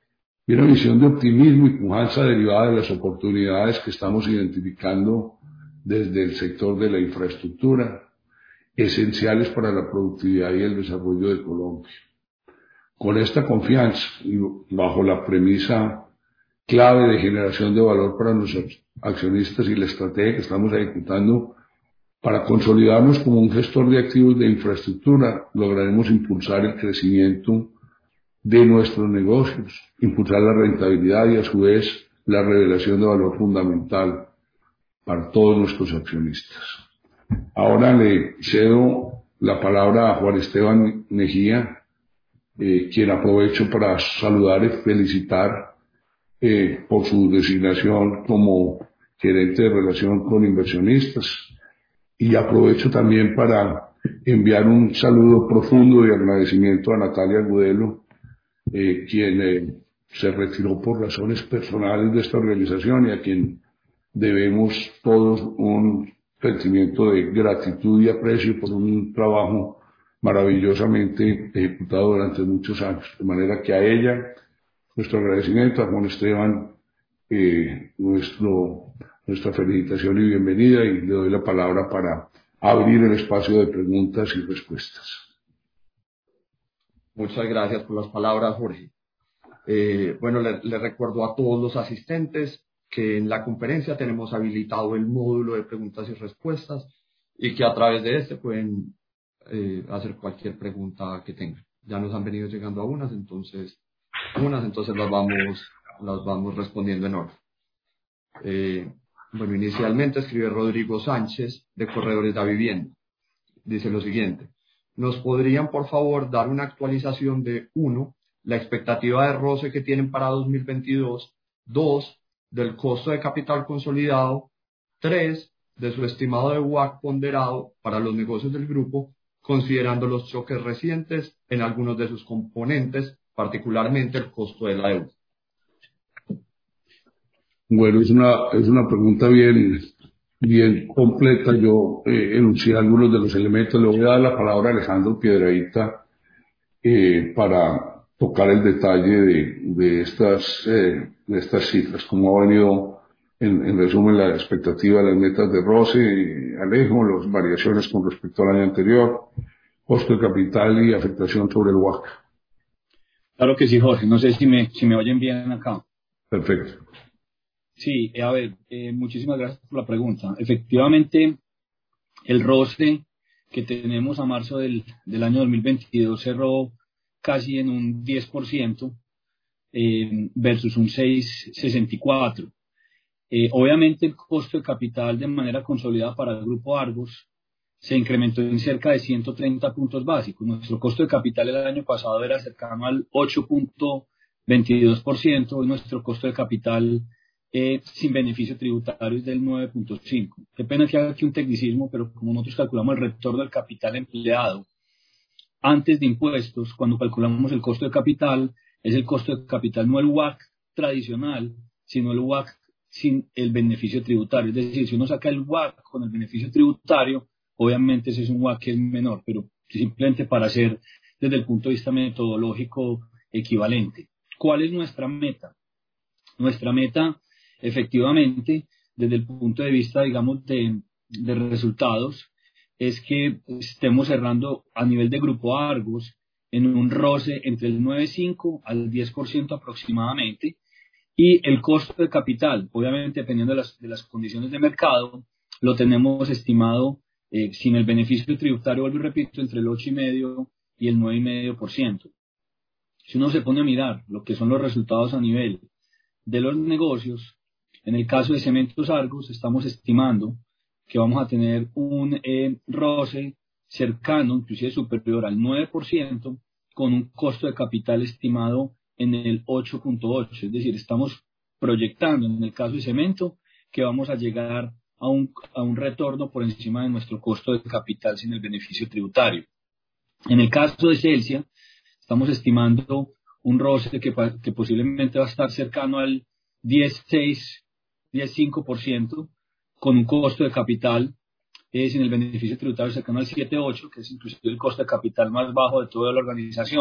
y una visión de optimismo y pujanza derivada de las oportunidades que estamos identificando desde el sector de la infraestructura, esenciales para la productividad y el desarrollo de Colombia. Con esta confianza y bajo la premisa clave de generación de valor para nuestros accionistas y la estrategia que estamos ejecutando para consolidarnos como un gestor de activos de infraestructura, lograremos impulsar el crecimiento de nuestros negocios, impulsar la rentabilidad y a su vez la revelación de valor fundamental para todos nuestros accionistas. Ahora le cedo la palabra a Juan Esteban Mejía, eh, quien aprovecho para saludar y felicitar eh, por su designación como gerente de relación con inversionistas, y aprovecho también para enviar un saludo profundo y agradecimiento a Natalia Agudelo, eh, quien eh, se retiró por razones personales de esta organización y a quien debemos todos un sentimiento de gratitud y aprecio por un trabajo maravillosamente ejecutado durante muchos años. De manera que a ella, nuestro agradecimiento, a Juan Esteban, eh, nuestro, nuestra felicitación y bienvenida, y le doy la palabra para abrir el espacio de preguntas y respuestas. Muchas gracias por las palabras, Jorge. Eh, bueno, le, le recuerdo a todos los asistentes que en la conferencia tenemos habilitado el módulo de preguntas y respuestas y que a través de este pueden eh, hacer cualquier pregunta que tengan. Ya nos han venido llegando a unas, entonces, unas, entonces las vamos, las vamos respondiendo en orden. Eh, bueno, inicialmente escribe Rodrigo Sánchez de Corredores de Vivienda. Dice lo siguiente: ¿nos podrían por favor dar una actualización de uno, la expectativa de roce que tienen para dos mil veintidós, dos, del costo de capital consolidado, tres, de su estimado de W A C ponderado para los negocios del grupo, considerando los choques recientes en algunos de sus componentes, particularmente el costo de la deuda? Bueno, es una, es una pregunta bien, bien completa. Yo eh, enuncié algunos de los elementos. Le voy a dar la palabra a Alejandro Piedrahíta eh, para tocar el detalle de, de, estas, eh, de estas cifras, cómo ha venido, en, en resumen, la expectativa de las metas de roce, eh, Alejo, las variaciones con respecto al año anterior, costo de capital y afectación sobre el W A C. Claro que sí, Jorge. No sé si me, si me oyen bien acá. Perfecto. Sí, a ver, eh, muchísimas gracias por la pregunta. Efectivamente, el roce que tenemos a marzo del, del año dos mil veintidós cerró casi en un diez por ciento eh, versus un seis coma sesenta y cuatro por ciento. Eh, obviamente el costo de capital de manera consolidada para el Grupo Argos se incrementó en cerca de ciento treinta puntos básicos. Nuestro costo de capital el año pasado era cercano al ocho punto veintidós por ciento y nuestro costo de capital eh, sin beneficio tributario es del nueve punto cinco por ciento. Qué pena que haga aquí un tecnicismo, pero como nosotros calculamos el retorno del capital empleado antes de impuestos, cuando calculamos el costo de capital, es el costo de capital, no el W A C tradicional, sino el W A C sin el beneficio tributario. Es decir, si uno saca el W A C con el beneficio tributario, obviamente ese es un W A C que es menor, pero simplemente para hacer desde el punto de vista metodológico equivalente. ¿Cuál es nuestra meta? Nuestra meta, efectivamente, desde el punto de vista, digamos, de, de resultados, es que estemos cerrando a nivel de Grupo Argos en un roce entre el nueve punto cinco al diez por ciento aproximadamente, y el costo de capital, obviamente dependiendo de las, de las condiciones de mercado, lo tenemos estimado eh, sin el beneficio tributario, vuelvo y repito, entre el ocho coma cinco y el nueve coma cinco por ciento. Si uno se pone a mirar lo que son los resultados a nivel de los negocios, en el caso de Cementos Argos estamos estimando que vamos a tener un eh, roce cercano, inclusive superior al nueve por ciento, con un costo de capital estimado en el ocho punto ocho, es decir, estamos proyectando en el caso de cemento que vamos a llegar a un, a un retorno por encima de nuestro costo de capital sin el beneficio tributario. En el caso de Celsia, estamos estimando un roce que, que posiblemente va a estar cercano al diez punto seis, diez punto cinco por ciento, con un costo de capital eh, sin el beneficio tributario cercano al siete punto ocho, que es inclusive el costo de capital más bajo de toda la organización,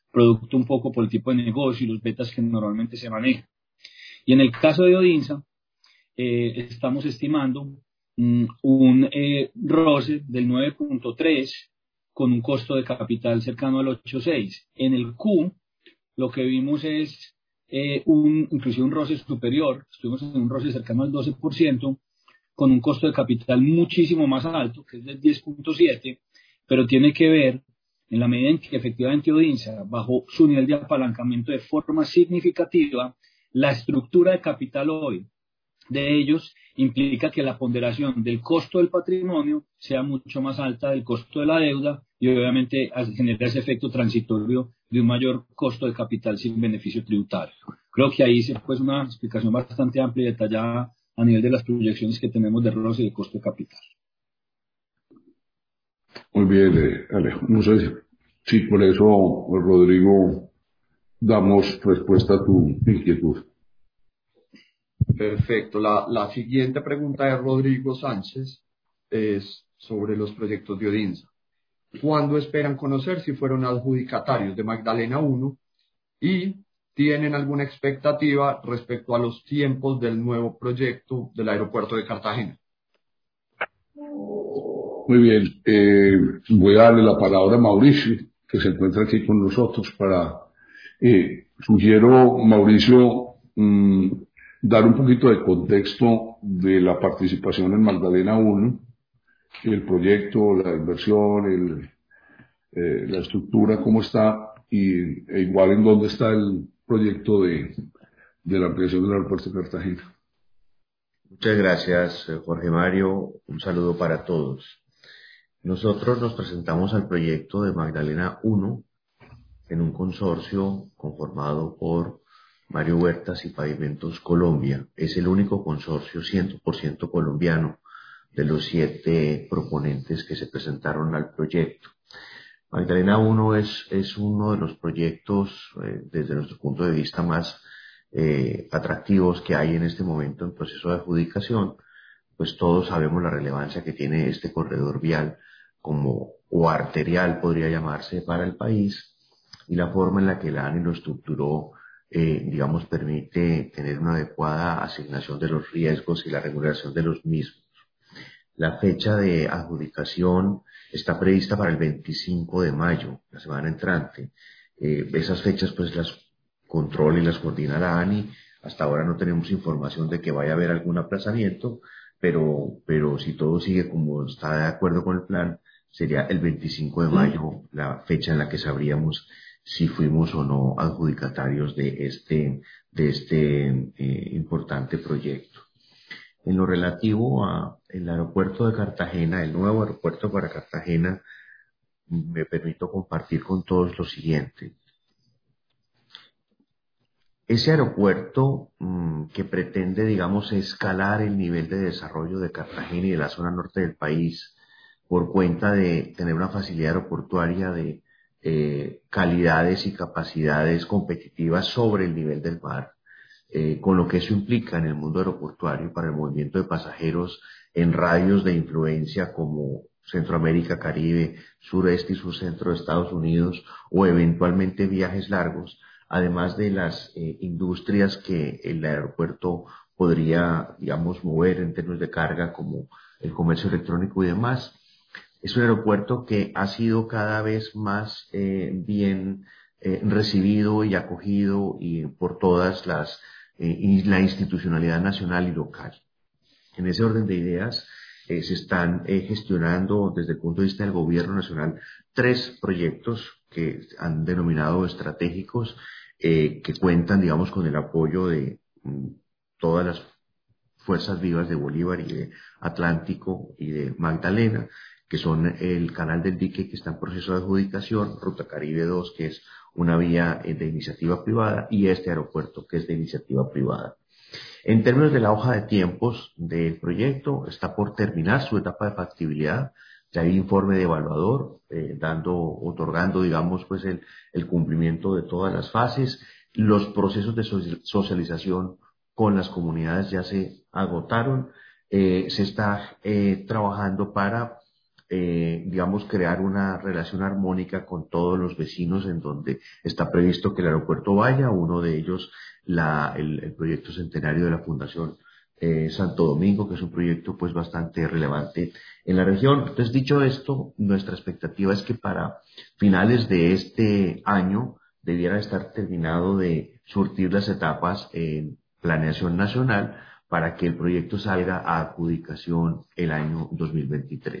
producto un poco por el tipo de negocio y los betas que normalmente se manejan. Y en el caso de Odinsa, eh, estamos estimando mm, un eh, ROCE del nueve punto tres con un costo de capital cercano al ocho punto seis. En el Q, lo que vimos es eh, un, inclusive un ROCE superior, estuvimos en un ROCE cercano al doce por ciento, con un costo de capital muchísimo más alto, que es del diez punto siete, pero tiene que ver en la medida en que efectivamente Odinsa bajó su nivel de apalancamiento de forma significativa. La estructura de capital hoy de ellos implica que la ponderación del costo del patrimonio sea mucho más alta del costo de la deuda y obviamente genera ese efecto transitorio de un mayor costo de capital sin beneficio tributario. Creo que ahí se pues una explicación bastante amplia y detallada a nivel de las proyecciones que tenemos de ROCE y de costo de capital. Muy bien, eh, Alejo. No sé si por eso, Rodrigo, damos respuesta a tu inquietud. Perfecto. La, la siguiente pregunta de Rodrigo Sánchez es sobre los proyectos de Odinsa. ¿Cuándo esperan conocer si fueron adjudicatarios de Magdalena uno y tienen alguna expectativa respecto a los tiempos del nuevo proyecto del aeropuerto de Cartagena? Muy bien. Eh, voy a darle la palabra a Mauricio, que se encuentra aquí con nosotros, para, eh, sugiero, Mauricio, mmm, dar un poquito de contexto de la participación en Magdalena uno, el proyecto, la inversión, el, eh, la estructura, cómo está, y e igual en dónde está el proyecto de, de la ampliación del aeropuerto de Cartagena. Muchas gracias, Jorge Mario. Un saludo para todos. Nosotros nos presentamos al proyecto de Magdalena uno en un consorcio conformado por Mario Huertas y Pavimentos Colombia. Es el único consorcio cien por ciento colombiano de los siete proponentes que se presentaron al proyecto. Magdalena uno es, es uno de los proyectos, eh, desde nuestro punto de vista, más eh, atractivos que hay en este momento en proceso de adjudicación, pues todos sabemos la relevancia que tiene este corredor vial como, o arterial podría llamarse, para el país, y la forma en la que la ANI lo estructuró, eh, digamos, permite tener una adecuada asignación de los riesgos y la regulación de los mismos. La fecha de adjudicación está prevista para el veinticinco de mayo, la semana entrante. Eh, esas fechas pues las controla y las coordina la ANI. Hasta ahora no tenemos información de que vaya a haber algún aplazamiento, pero, pero si todo sigue como está de acuerdo con el plan, sería el veinticinco de mayo la fecha en la que sabríamos si fuimos o no adjudicatarios de este, de este eh, importante proyecto. En lo relativo a el aeropuerto de Cartagena, el nuevo aeropuerto para Cartagena, me permito compartir con todos lo siguiente. Ese aeropuerto mmm, que pretende, digamos, escalar el nivel de desarrollo de Cartagena y de la zona norte del país por cuenta de tener una facilidad aeroportuaria de eh, calidades y capacidades competitivas sobre el nivel del mar, eh, con lo que eso implica en el mundo aeroportuario para el movimiento de pasajeros en radios de influencia como Centroamérica, Caribe, sureste y surcentro de Estados Unidos, o eventualmente viajes largos, además de las eh, industrias que el aeropuerto podría, digamos, mover en términos de carga, como el comercio electrónico y demás. Es un aeropuerto que ha sido cada vez más eh, bien eh, recibido y acogido y por todas las eh, y la institucionalidad nacional y local. En ese orden de ideas, eh, se están eh, gestionando desde el punto de vista del gobierno nacional tres proyectos que han denominado estratégicos, eh, que cuentan, digamos, con el apoyo de mm, todas las fuerzas vivas de Bolívar y de Atlántico y de Magdalena, que son el Canal del Dique, que está en proceso de adjudicación, Ruta Caribe dos, que es una vía de iniciativa privada, y este aeropuerto, que es de iniciativa privada. En términos de la hoja de tiempos del proyecto, está por terminar su etapa de factibilidad. Ya hay informe de evaluador, eh, dando, otorgando, digamos, pues el, el cumplimiento de todas las fases. Los procesos de socialización con las comunidades ya se agotaron. Eh, se está eh, trabajando para eh, digamos, crear una relación armónica con todos los vecinos en donde está previsto que el aeropuerto vaya, uno de ellos la, el, el proyecto centenario de la Fundación eh, Santo Domingo, que es un proyecto pues bastante relevante en la región. Entonces, dicho esto, nuestra expectativa es que para finales de este año debiera estar terminado de surtir las etapas en planeación nacional para que el proyecto salga a adjudicación el año dos mil veintitrés.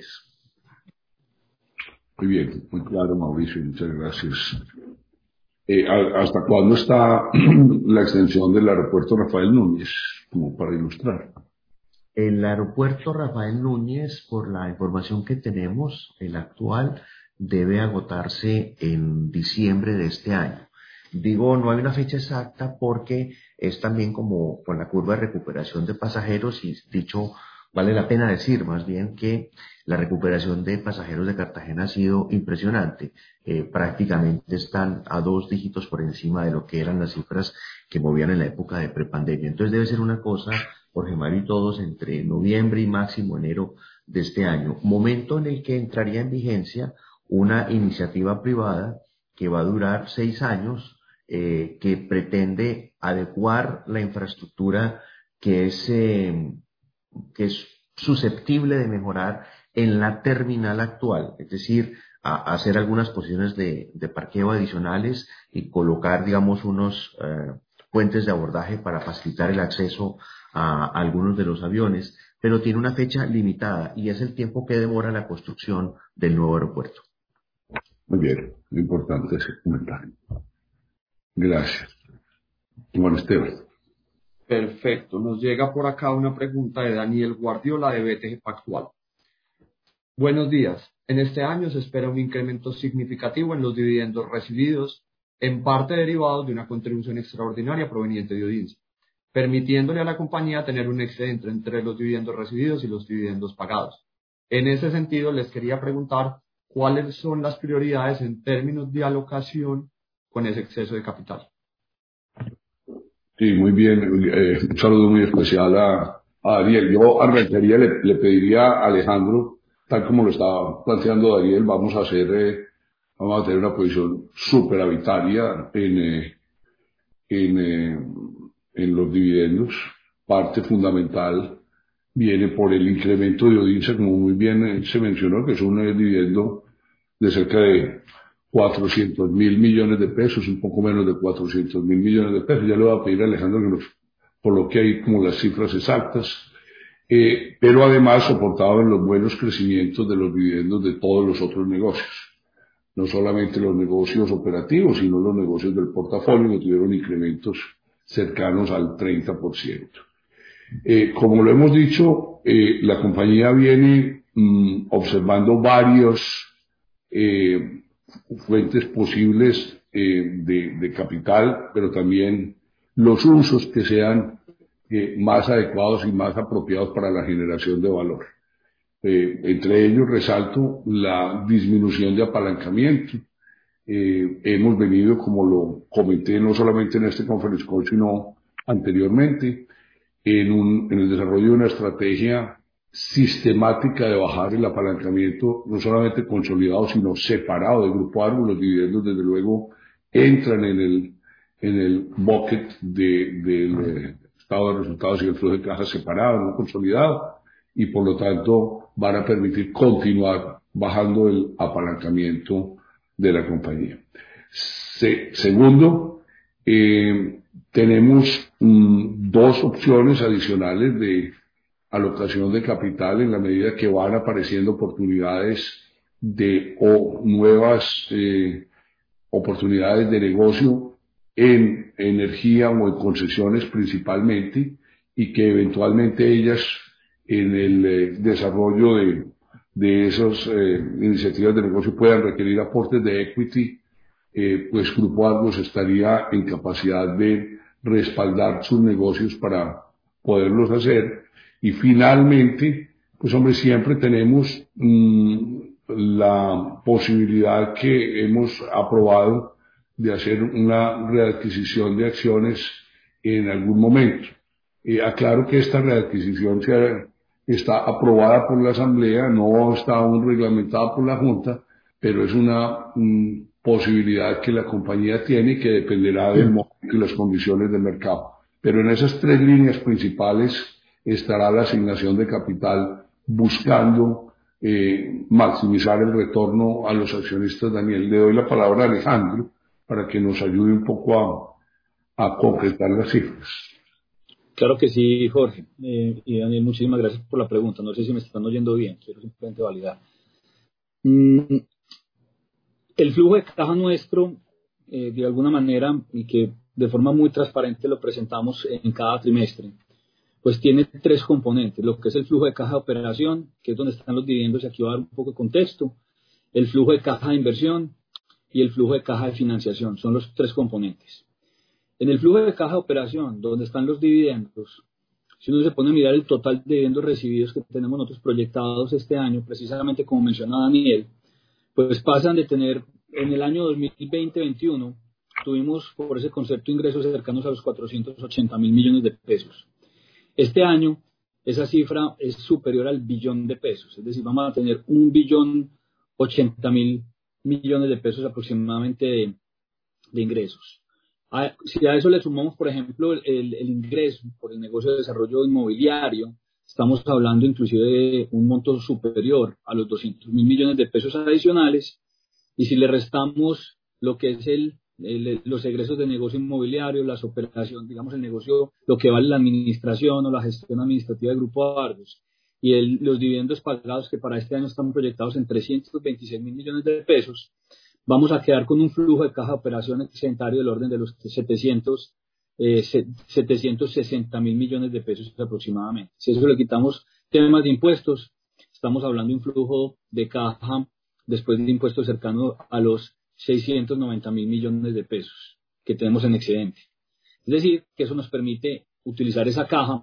Muy bien, muy claro, Mauricio, muchas gracias. Eh, ¿Hasta cuándo está la extensión del aeropuerto Rafael Núñez? Como para ilustrar. El aeropuerto Rafael Núñez, por la información que tenemos, el actual, debe agotarse en diciembre de este año. Digo, no hay una fecha exacta porque es también como con la curva de recuperación de pasajeros y dicho, vale la pena decir más bien que la recuperación de pasajeros de Cartagena ha sido impresionante. Eh, prácticamente están a dos dígitos por encima de lo que eran las cifras que movían en la época de prepandemia. Entonces debe ser una cosa, Jorge Mario y todos, entre noviembre y máximo enero de este año, momento en el que entraría en vigencia una iniciativa privada que va a durar seis años, eh, que pretende adecuar la infraestructura que es, eh, que es susceptible de mejorar en la terminal actual, es decir, a, a hacer algunas posiciones de, de parqueo adicionales y colocar, digamos, unos eh, puentes de abordaje para facilitar el acceso a, a algunos de los aviones, pero tiene una fecha limitada y es el tiempo que demora la construcción del nuevo aeropuerto. Muy bien, muy importante ese comentario. Gracias. Juan Esteban. Perfecto. Nos llega por acá una pregunta de Daniel Guardiola de B T G Pactual. Buenos días. En este año se espera un incremento significativo en los dividendos recibidos, en parte derivados de una contribución extraordinaria proveniente de Odinsa, permitiéndole a la compañía tener un excedente entre los dividendos recibidos y los dividendos pagados. En ese sentido, les quería preguntar cuáles son las prioridades en términos de alocación con ese exceso de capital. Sí, muy bien. Eh, un saludo muy especial a, a Daniel. Yo arrancaría, le, le pediría a Alejandro, tal como lo estaba planteando Daniel, vamos a hacer, eh, vamos a tener una posición superavitaria en, eh, en, eh, en los dividendos. Parte fundamental viene por el incremento de Odinsa, como muy bien eh, se mencionó, que es un eh, dividendo de cerca de cuatrocientos mil millones de pesos, un poco menos de cuatrocientos mil millones de pesos. Ya le voy a pedir a Alejandro que nos coloque ahí como las cifras exactas, eh, pero además soportado en los buenos crecimientos de los dividendos de todos los otros negocios. No solamente los negocios operativos, sino los negocios del portafolio que tuvieron incrementos cercanos al treinta por ciento. Eh, como lo hemos dicho, eh, la compañía viene mmm, observando varios eh, fuentes posibles eh, de, de capital, pero también los usos que sean eh, más adecuados y más apropiados para la generación de valor. Eh, entre ellos resalto la disminución de apalancamiento. Eh, hemos venido, como lo comenté, no solamente en este conference call, sino anteriormente, en, un, en el desarrollo de una estrategia sistemática de bajar el apalancamiento, no solamente consolidado, sino separado del Grupo Argos. Los dividendos, desde luego, entran en el, en el bucket de, del eh, estado de resultados y el flujo de caja separado, no consolidado, y por lo tanto van a permitir continuar bajando el apalancamiento de la compañía. Se, segundo, eh, tenemos mm, dos opciones adicionales de alocación de capital en la medida que van apareciendo oportunidades de o nuevas eh, oportunidades de negocio en energía o en concesiones principalmente, y que eventualmente ellas en el eh, desarrollo de, de esas eh, iniciativas de negocio puedan requerir aportes de equity, eh, pues Grupo Argos estaría en capacidad de respaldar sus negocios para poderlos hacer. Y finalmente, pues hombre, siempre tenemos mmm, la posibilidad que hemos aprobado de hacer una readquisición de acciones en algún momento. Eh, aclaro que esta readquisición se está aprobada por la Asamblea, no está aún reglamentada por la Junta, pero es una mm, posibilidad que la compañía tiene y que dependerá del momento y las condiciones del mercado. Pero en esas tres líneas principales estará la asignación de capital buscando eh, maximizar el retorno a los accionistas. Daniel, le doy la palabra a Alejandro para que nos ayude un poco a, a concretar las cifras. Claro que sí, Jorge. Eh, y Daniel, muchísimas gracias por la pregunta. No sé si me están oyendo bien, quiero simplemente validar. Mm, el flujo de caja nuestro, eh, de alguna manera, y que de forma muy transparente lo presentamos en cada trimestre, pues tiene tres componentes. Lo que es el flujo de caja de operación, que es donde están los dividendos, y aquí va a dar un poco de contexto, el flujo de caja de inversión y el flujo de caja de financiación. Son los tres componentes. En el flujo de caja de operación, donde están los dividendos, si uno se pone a mirar el total de dividendos recibidos que tenemos nosotros proyectados este año, precisamente como mencionaba Daniel, pues pasan de tener en el año dos mil veinte veintiuno, tuvimos por ese concepto ingresos cercanos a los cuatrocientos ochenta mil millones de pesos. Este año esa cifra es superior al billón de pesos, es decir, vamos a tener un billón ochenta mil millones de pesos aproximadamente de, de ingresos. A, si a eso le sumamos, por ejemplo, el, el ingreso por el negocio de desarrollo inmobiliario, estamos hablando inclusive de un monto superior a los doscientos mil millones de pesos adicionales, y si le restamos lo que es el, el, los egresos de negocio inmobiliario, las operaciones, digamos el negocio, lo que vale la administración o la gestión administrativa del Grupo Argos, y el, los dividendos pagados que para este año están proyectados en trescientos veintiséis mil millones de pesos, vamos a quedar con un flujo de caja de operación excedentario del orden de los setecientos, eh, setecientos sesenta mil millones de pesos aproximadamente. Si eso le quitamos temas de impuestos, estamos hablando de un flujo de caja después de impuestos cercano a los seiscientos noventa mil millones de pesos que tenemos en excedente. Es decir, que eso nos permite utilizar esa caja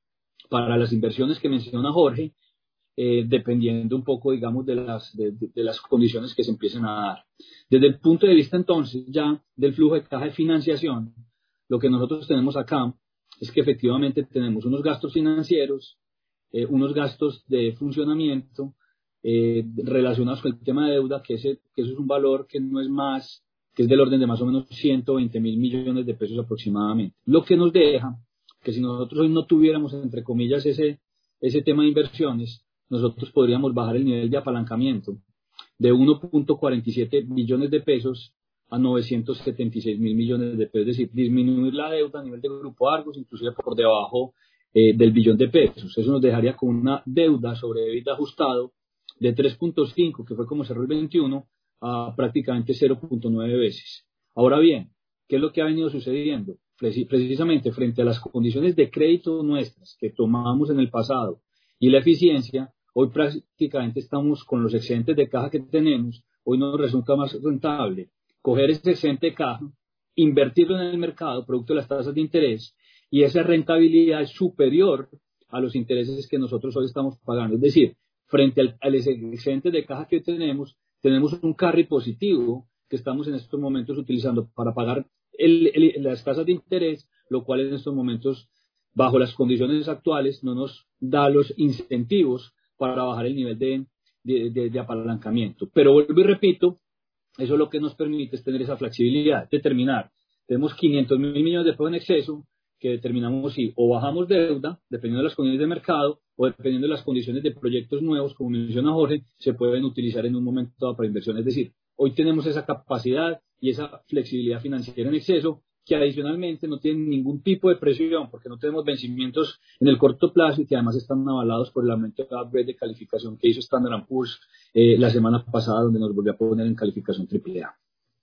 para las inversiones que menciona Jorge, Eh, dependiendo un poco, digamos, de las, de, de, de las condiciones que se empiecen a dar. Desde el punto de vista, entonces, ya del flujo de caja de financiación, lo que nosotros tenemos acá es que efectivamente tenemos unos gastos financieros, eh, unos gastos de funcionamiento eh, relacionados con el tema de deuda, que, ese, que eso es un valor que no es más, que es del orden de más o menos ciento veinte mil millones de pesos aproximadamente. Lo que nos deja que si nosotros hoy no tuviéramos, entre comillas, ese, ese tema de inversiones, nosotros podríamos bajar el nivel de apalancamiento de uno punto cuarenta y siete billones de pesos a novecientos setenta y seis mil millones de pesos, es decir, disminuir la deuda a nivel de Grupo Argos, inclusive por debajo eh, del billón de pesos. Eso nos dejaría con una deuda sobre EBITDA ajustado de tres punto cinco, que fue como cerró el veintiuno, a prácticamente cero punto nueve veces. Ahora bien, ¿qué es lo que ha venido sucediendo? Precisamente frente a las condiciones de crédito nuestras que tomamos en el pasado y la eficiencia, hoy prácticamente estamos con los excedentes de caja que tenemos, hoy nos resulta más rentable coger ese excedente de caja, invertirlo en el mercado, producto de las tasas de interés, y esa rentabilidad es superior a los intereses que nosotros hoy estamos pagando. Es decir, frente al, al excedente de caja que hoy tenemos, tenemos un carry positivo que estamos en estos momentos utilizando para pagar el, el, las tasas de interés, lo cual en estos momentos, bajo las condiciones actuales, no nos da los incentivos para bajar el nivel de, de, de, de apalancamiento. Pero vuelvo y repito, eso lo que nos permite es tener esa flexibilidad, determinar, tenemos quinientos mil millones de pesos en exceso, que determinamos si o bajamos deuda, dependiendo de las condiciones de mercado, o dependiendo de las condiciones de proyectos nuevos, como menciona Jorge, se pueden utilizar en un momento dado para inversión. Es decir, hoy tenemos esa capacidad y esa flexibilidad financiera en exceso, que adicionalmente no tienen ningún tipo de presión, porque no tenemos vencimientos en el corto plazo y que además están avalados por el aumento de upgrade de calificación que hizo Standard and Poor's eh, la semana pasada, donde nos volvió a poner en calificación triple A.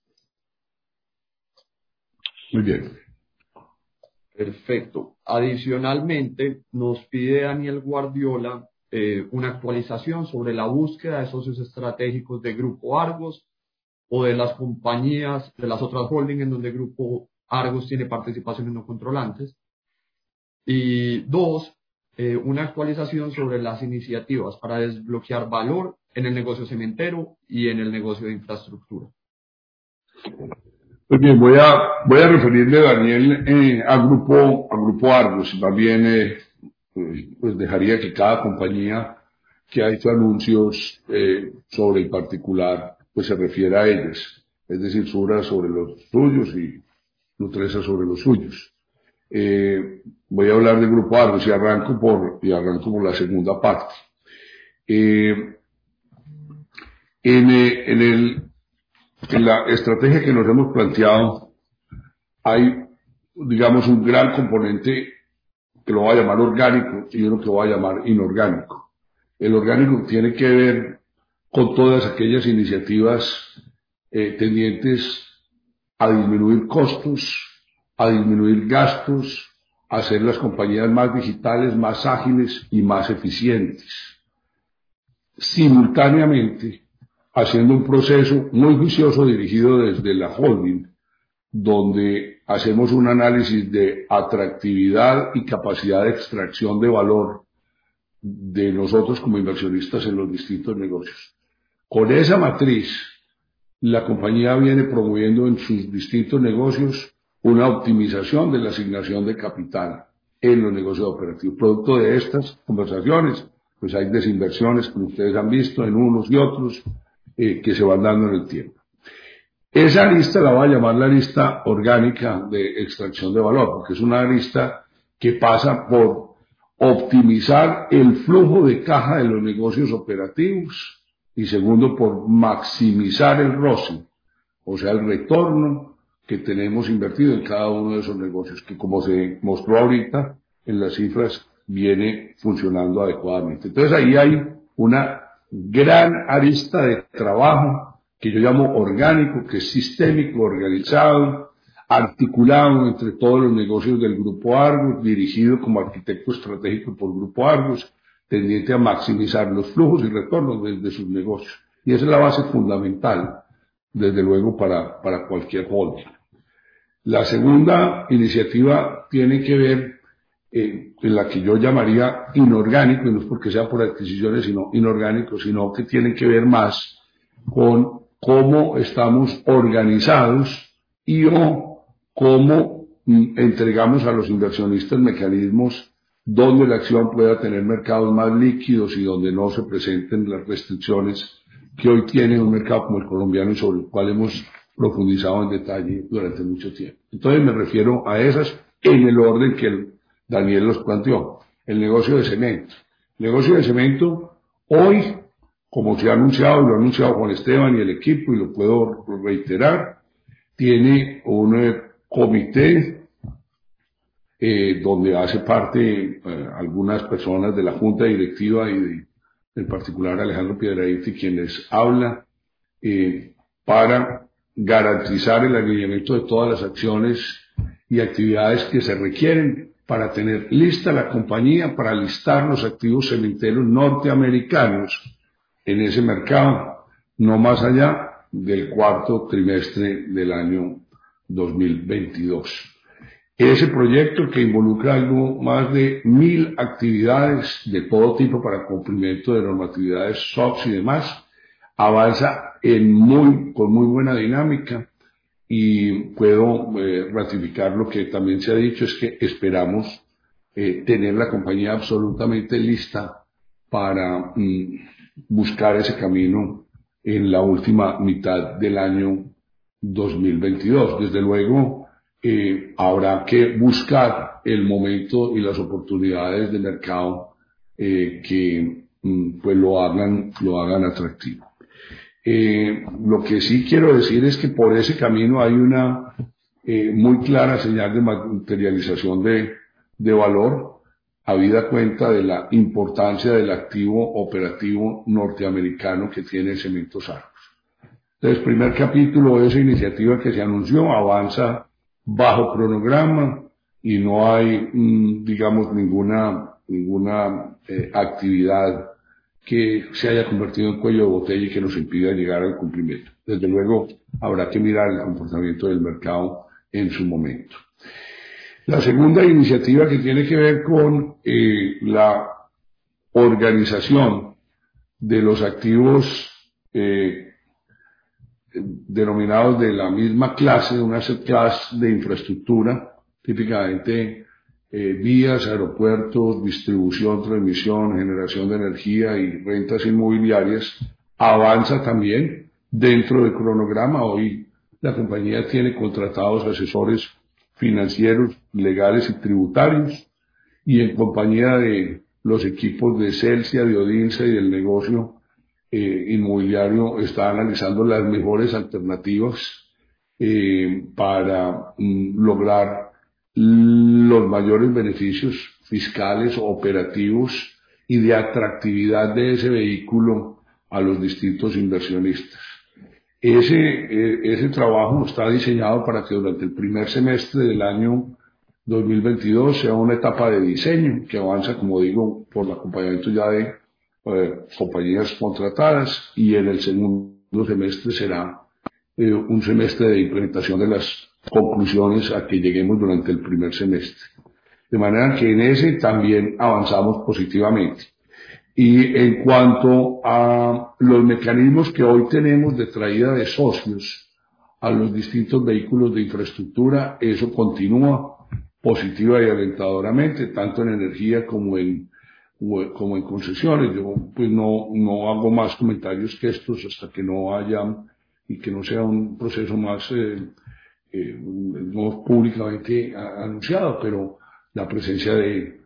Muy bien. Perfecto. Adicionalmente, nos pide Daniel Guardiola eh, una actualización sobre la búsqueda de socios estratégicos de Grupo Argos o de las compañías, de las otras holdings en donde Grupo Argos tiene participaciones no controlantes. Y dos, eh, una actualización sobre las iniciativas para desbloquear valor en el negocio cementero y en el negocio de infraestructura. Pues bien, voy a, voy a referirle, Daniel, eh, a Grupo, a Grupo Argos, más bien eh, pues dejaría que cada compañía que ha hecho anuncios eh, sobre el particular, pues se refiera a ellas. Es decir, Sura sobre los suyos y Nutresa sobre los suyos. Eh, voy a hablar del Grupo Argos y arranco por, y arranco por la segunda parte. Eh, en, eh, en, el, en la estrategia que nos hemos planteado hay, digamos, un gran componente que lo voy a llamar orgánico y uno que lo voy a llamar inorgánico. El orgánico tiene que ver con todas aquellas iniciativas eh, tendientes a disminuir costos, a disminuir gastos, a hacer las compañías más digitales, más ágiles y más eficientes. Simultáneamente, haciendo un proceso muy juicioso dirigido desde la holding, donde hacemos un análisis de atractividad y capacidad de extracción de valor de nosotros como inversionistas en los distintos negocios. Con esa matriz, la compañía viene promoviendo en sus distintos negocios una optimización de la asignación de capital en los negocios operativos. Producto de estas conversaciones, pues hay desinversiones, como ustedes han visto, en unos y otros, eh, que se van dando en el tiempo. Esa lista la voy a llamar la lista orgánica de extracción de valor, porque es una lista que pasa por optimizar el flujo de caja de los negocios operativos y segundo, por maximizar el R O C E, o sea, el retorno que tenemos invertido en cada uno de esos negocios, que como se mostró ahorita en las cifras, viene funcionando adecuadamente. Entonces ahí hay una gran arista de trabajo que yo llamo orgánico, que es sistémico, organizado, articulado entre todos los negocios del Grupo Argos, dirigido como arquitecto estratégico por Grupo Argos, tendiente a maximizar los flujos y retornos desde sus negocios. Y esa es la base fundamental, desde luego, para, para cualquier holding. La segunda iniciativa tiene que ver, eh, en la que yo llamaría inorgánico, y no es porque sea por adquisiciones, sino inorgánico, sino que tiene que ver más con cómo estamos organizados y o cómo mm, entregamos a los inversionistas mecanismos donde la acción pueda tener mercados más líquidos y donde no se presenten las restricciones que hoy tiene un mercado como el colombiano y sobre el cual hemos profundizado en detalle durante mucho tiempo. Entonces me refiero a esas en el orden que el Daniel los planteó. El negocio de cemento. El negocio de cemento hoy, como se ha anunciado, lo ha anunciado Juan Esteban y el equipo, y lo puedo reiterar, tiene un eh, comité eh, donde hace parte eh, algunas personas de la junta directiva y de, en particular Alejandro Piedrahíta, quien les habla, eh, para garantizar el alineamiento de todas las acciones y actividades que se requieren para tener lista la compañía para listar los activos cementeros norteamericanos en ese mercado, no más allá del cuarto trimestre del año dos mil veintidós. Ese proyecto, que involucra algo más de mil actividades de todo tipo para cumplimiento de normatividades S O X y demás, avanza en muy, con muy buena dinámica, y puedo eh, ratificar lo que también se ha dicho, es que esperamos eh, tener la compañía absolutamente lista para mm, buscar ese camino en la última mitad del año dos mil veintidós. Desde luego, eh, habrá que buscar el momento y las oportunidades de mercado eh, que mm, pues lo hagan, lo hagan atractivo. Eh, lo que sí quiero decir es que por ese camino hay una eh, muy clara señal de materialización de, de valor, habida cuenta de la importancia del activo operativo norteamericano que tiene Cementos Argos. Entonces, primer capítulo de esa iniciativa que se anunció avanza bajo cronograma y no hay, mm, digamos, ninguna, ninguna eh, actividad que se haya convertido en cuello de botella y que nos impida llegar al cumplimiento. Desde luego, habrá que mirar el comportamiento del mercado en su momento. La segunda iniciativa, que tiene que ver con eh, la organización de los activos eh, denominados de la misma clase, una clase de infraestructura, típicamente eh, vías, aeropuertos, distribución, transmisión, generación de energía y rentas inmobiliarias, avanza también dentro del cronograma. Hoy la compañía tiene contratados asesores financieros, legales y tributarios, y en compañía de los equipos de Celsia, de Odinsa y del negocio eh, inmobiliario está analizando las mejores alternativas eh, para mm, lograr los mayores beneficios fiscales, operativos y de atractividad de ese vehículo a los distintos inversionistas. Ese, eh, ese trabajo está diseñado para que durante el primer semestre del año dos mil veintidós sea una etapa de diseño que avanza, como digo, por el acompañamiento ya de eh, compañías contratadas, y en el segundo semestre será eh, un semestre de implementación de las conclusiones a que lleguemos durante el primer semestre. De manera que en ese también avanzamos positivamente. Y en cuanto a los mecanismos que hoy tenemos de traída de socios a los distintos vehículos de infraestructura, eso continúa positiva y alentadoramente, tanto en energía como en, como en concesiones. Yo pues no, no hago más comentarios que estos hasta que no haya y que no sea un proceso más eh, eh, no públicamente a, anunciado, pero la presencia de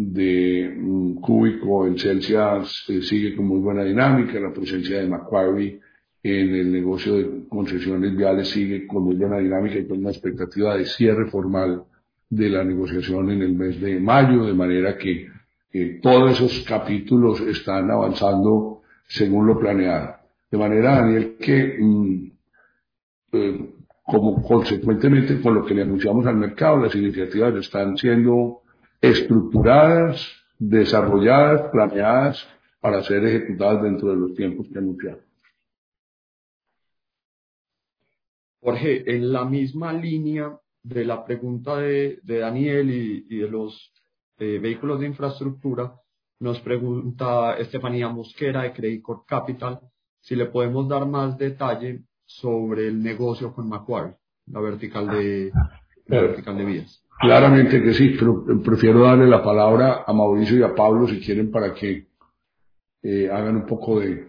de um, Cúbico en Celsia eh, sigue con muy buena dinámica, la presencia de Macquarie en el negocio de concesiones viales sigue con muy buena dinámica y con una expectativa de cierre formal de la negociación en el mes de mayo, de manera que eh, todos esos capítulos están avanzando según lo planeado. De manera, Daniel, que um, eh, como consecuentemente con lo que le anunciamos al mercado, las iniciativas están siendo estructuradas, desarrolladas, planeadas para ser ejecutadas dentro de los tiempos que anunciamos. Jorge, en la misma línea de la pregunta de, de Daniel y, y de los eh, vehículos de infraestructura, nos pregunta Estefanía Mosquera de Credit Corp Capital si le podemos dar más detalle sobre el negocio con Macquarie, la vertical de, la vertical de vías. Claramente que sí, pero prefiero darle la palabra a Mauricio y a Pablo si quieren para que eh, hagan un poco de,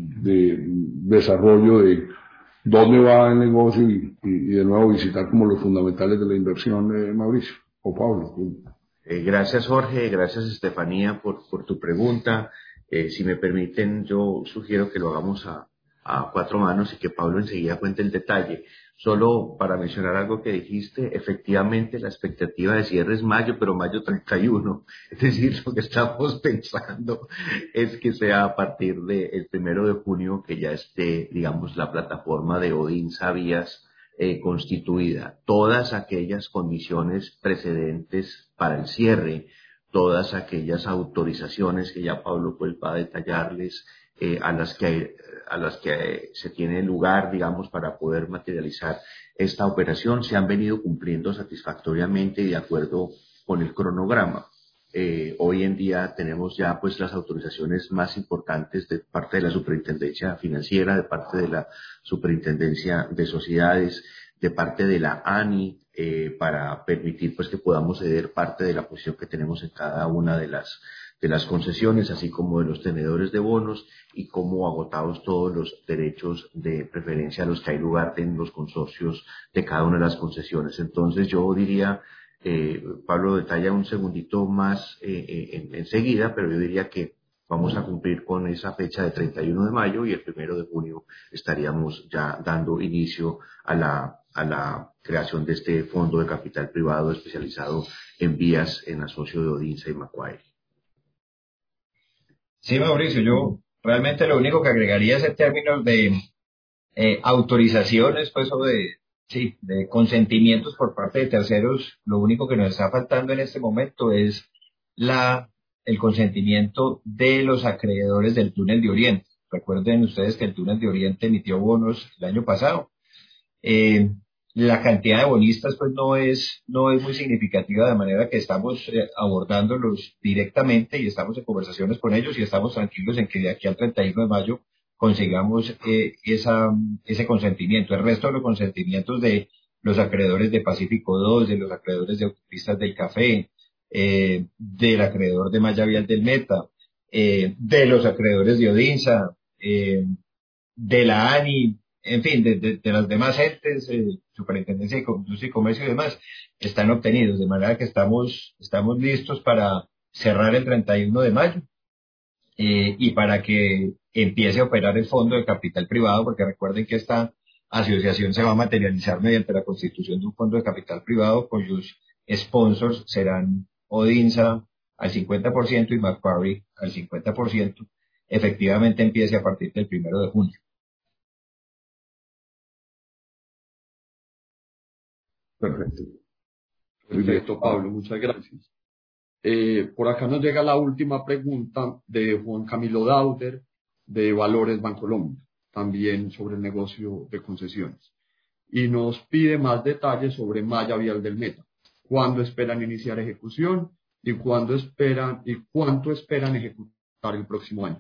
de desarrollo de dónde va el negocio y, y, y de nuevo visitar como los fundamentales de la inversión, eh, Mauricio o Pablo. Eh, gracias Jorge, gracias Estefanía por, por tu pregunta. Eh, si me permiten, yo sugiero que lo hagamos a, a cuatro manos y que Pablo enseguida cuente el detalle. Solo para mencionar algo que dijiste, efectivamente la expectativa de cierre es mayo, pero mayo treinta y uno. Es decir, lo que estamos pensando es que sea a partir del primero de junio que ya esté, digamos, la plataforma de Odinsa Vías eh, constituida. Todas aquellas condiciones precedentes para el cierre, todas aquellas autorizaciones que ya Pablo pues va a detallarles, eh, a las que a las que se tiene lugar, digamos, para poder materializar esta operación, se han venido cumpliendo satisfactoriamente y de acuerdo con el cronograma. Eh, hoy en día tenemos ya pues las autorizaciones más importantes de parte de la Superintendencia Financiera, de parte de la Superintendencia de Sociedades, de parte de la ANI, eh, para permitir pues que podamos ceder parte de la posición que tenemos en cada una de las de las concesiones, así como de los tenedores de bonos, y como agotados todos los derechos de preferencia a los que hay lugar en los consorcios de cada una de las concesiones. Entonces yo diría, eh, Pablo detalla un segundito más eh, eh, enseguida, pero yo diría que vamos a cumplir con esa fecha de treinta y uno de mayo y el primero de junio estaríamos ya dando inicio a la, a la creación de este fondo de capital privado especializado en vías en asocio de Odinsa y Macquarie. Sí, Mauricio, yo realmente lo único que agregaría es en términos de eh, autorizaciones, pues, o de, sí, de consentimientos por parte de terceros. Lo único que nos está faltando en este momento es la, el consentimiento de los acreedores del túnel de Oriente. Recuerden ustedes que el túnel de Oriente emitió bonos el año pasado. Eh, la cantidad de bonistas pues no es no es muy significativa, de manera que estamos eh, abordándolos directamente y estamos en conversaciones con ellos y estamos tranquilos en que de aquí al treinta y uno de mayo consigamos eh, esa ese consentimiento. El resto de los consentimientos de los acreedores de Pacífico dos, de los acreedores de Autopistas del Café, eh, del acreedor de Malla Vial del Meta, eh, de los acreedores de Odinsa, eh, de la ANI, en fin, de, de, de las demás entes, eh, Superintendencia de Industria y Comercio y demás, están obtenidos, de manera que estamos, estamos listos para cerrar el treinta y uno de mayo eh, y para que empiece a operar el fondo de capital privado, porque recuerden que esta asociación se va a materializar mediante la constitución de un fondo de capital privado cuyos sponsors serán Odinsa al cincuenta por ciento y Macquarie al cincuenta por ciento. Efectivamente empiece a partir del primero de junio. Perfecto. Perfecto, Pablo, muchas gracias. Eh, por acá nos llega la última pregunta de Juan Camilo Dauder, de Valores Bancolombia, también sobre el negocio de concesiones. Y nos pide más detalles sobre Malla Vial del Meta. ¿Cuándo esperan iniciar ejecución y cuándo esperan y cuánto esperan ejecutar el próximo año?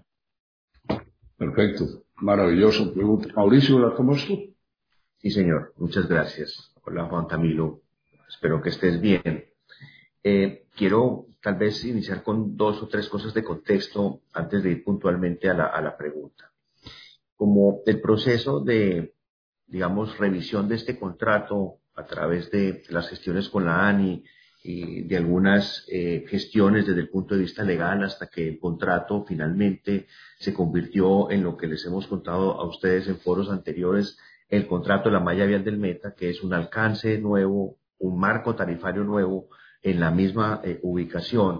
Perfecto, maravilloso. Pregunta. Mauricio, ¿la tomas tú? Sí, señor. Muchas gracias. Hola, Juan Camilo. Espero que estés bien. Eh, quiero tal vez iniciar con dos o tres cosas de contexto antes de ir puntualmente a la, a la pregunta. Como el proceso de, digamos, revisión de este contrato a través de las gestiones con la ANI y de algunas eh, gestiones desde el punto de vista legal hasta que el contrato finalmente se convirtió en lo que les hemos contado a ustedes en foros anteriores, el contrato de la Malla Vial del Meta, que es un alcance nuevo, un marco tarifario nuevo en la misma eh, ubicación.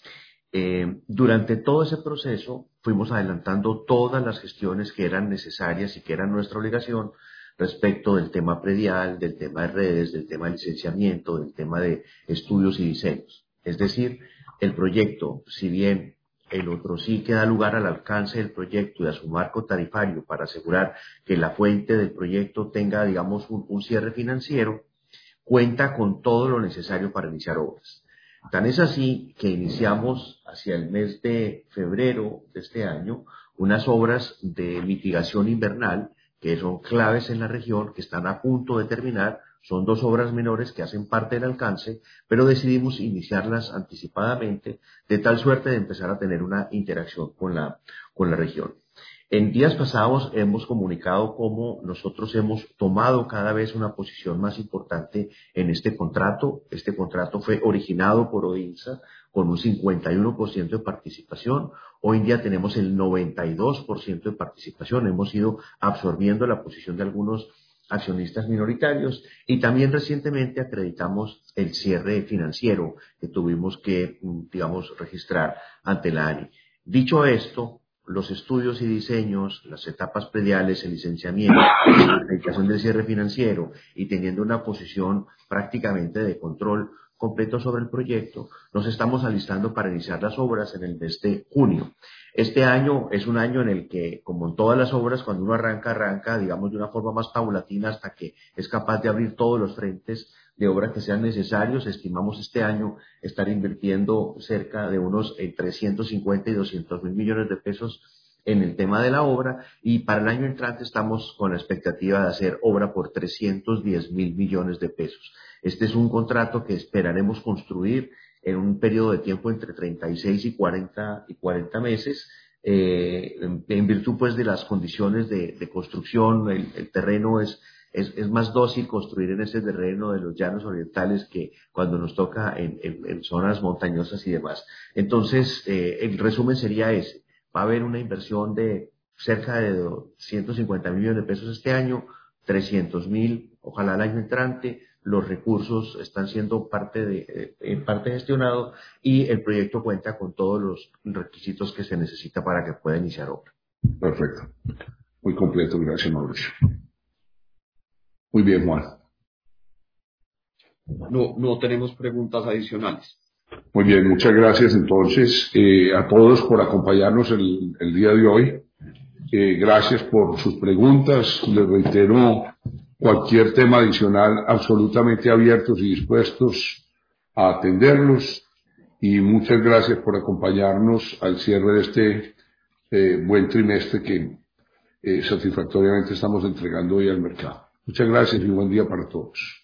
Eh, durante todo ese proceso fuimos adelantando todas las gestiones que eran necesarias y que eran nuestra obligación respecto del tema predial, del tema de redes, del tema de licenciamiento, del tema de estudios y diseños. Es decir, el proyecto, si bien el otro sí que da lugar al alcance del proyecto y a su marco tarifario para asegurar que la fuente del proyecto tenga, digamos, un, un cierre financiero, cuenta con todo lo necesario para iniciar obras. Tan es así que iniciamos hacia el mes de febrero de este año unas obras de mitigación invernal que son claves en la región, que están a punto de terminar. Son dos obras menores que hacen parte del alcance, pero decidimos iniciarlas anticipadamente de tal suerte de empezar a tener una interacción con la, con la región. En días pasados hemos comunicado cómo nosotros hemos tomado cada vez una posición más importante en este contrato. Este contrato fue originado por Odinsa con un cincuenta y uno por ciento de participación. Hoy en día tenemos el noventa y dos por ciento de participación. Hemos ido absorbiendo la posición de algunos accionistas minoritarios y también recientemente acreditamos el cierre financiero que tuvimos que, digamos, registrar ante la ANI. Dicho esto, los estudios y diseños, las etapas prediales, el licenciamiento, la acreditación del cierre financiero y teniendo una posición prácticamente de control completo sobre el proyecto, nos estamos alistando para iniciar las obras en el mes de junio. Este año es un año en el que, como en todas las obras, cuando uno arranca, arranca, digamos, de una forma más paulatina hasta que es capaz de abrir todos los frentes de obra que sean necesarios. Estimamos este año estar invirtiendo cerca de unos entre ciento cincuenta y doscientos mil millones de pesos en el tema de la obra, y para el año entrante estamos con la expectativa de hacer obra por trescientos diez mil millones de pesos. Este es un contrato que esperaremos construir en un periodo de tiempo entre treinta y seis y cuarenta meses, eh, en, en virtud pues de las condiciones de, de construcción. El, el terreno es Es, es más dócil construir en ese terreno de los llanos orientales que cuando nos toca en, en, en zonas montañosas y demás. Entonces, eh, el resumen sería ese. Va a haber una inversión de cerca de ciento cincuenta mil millones de pesos este año, trescientos mil, ojalá el año entrante. Los recursos están siendo parte de, en parte gestionados y el proyecto cuenta con todos los requisitos que se necesita para que pueda iniciar obra. Perfecto. Muy completo. Gracias, Mauricio. Muy bien, Juan. No, no tenemos preguntas adicionales. Muy bien, muchas gracias entonces eh, a todos por acompañarnos el, el día de hoy. Eh, gracias por sus preguntas. Les reitero, cualquier tema adicional, absolutamente abiertos y dispuestos a atenderlos. Y muchas gracias por acompañarnos al cierre de este eh, buen trimestre que eh, satisfactoriamente estamos entregando hoy al mercado. Muchas gracias y buen día para todos.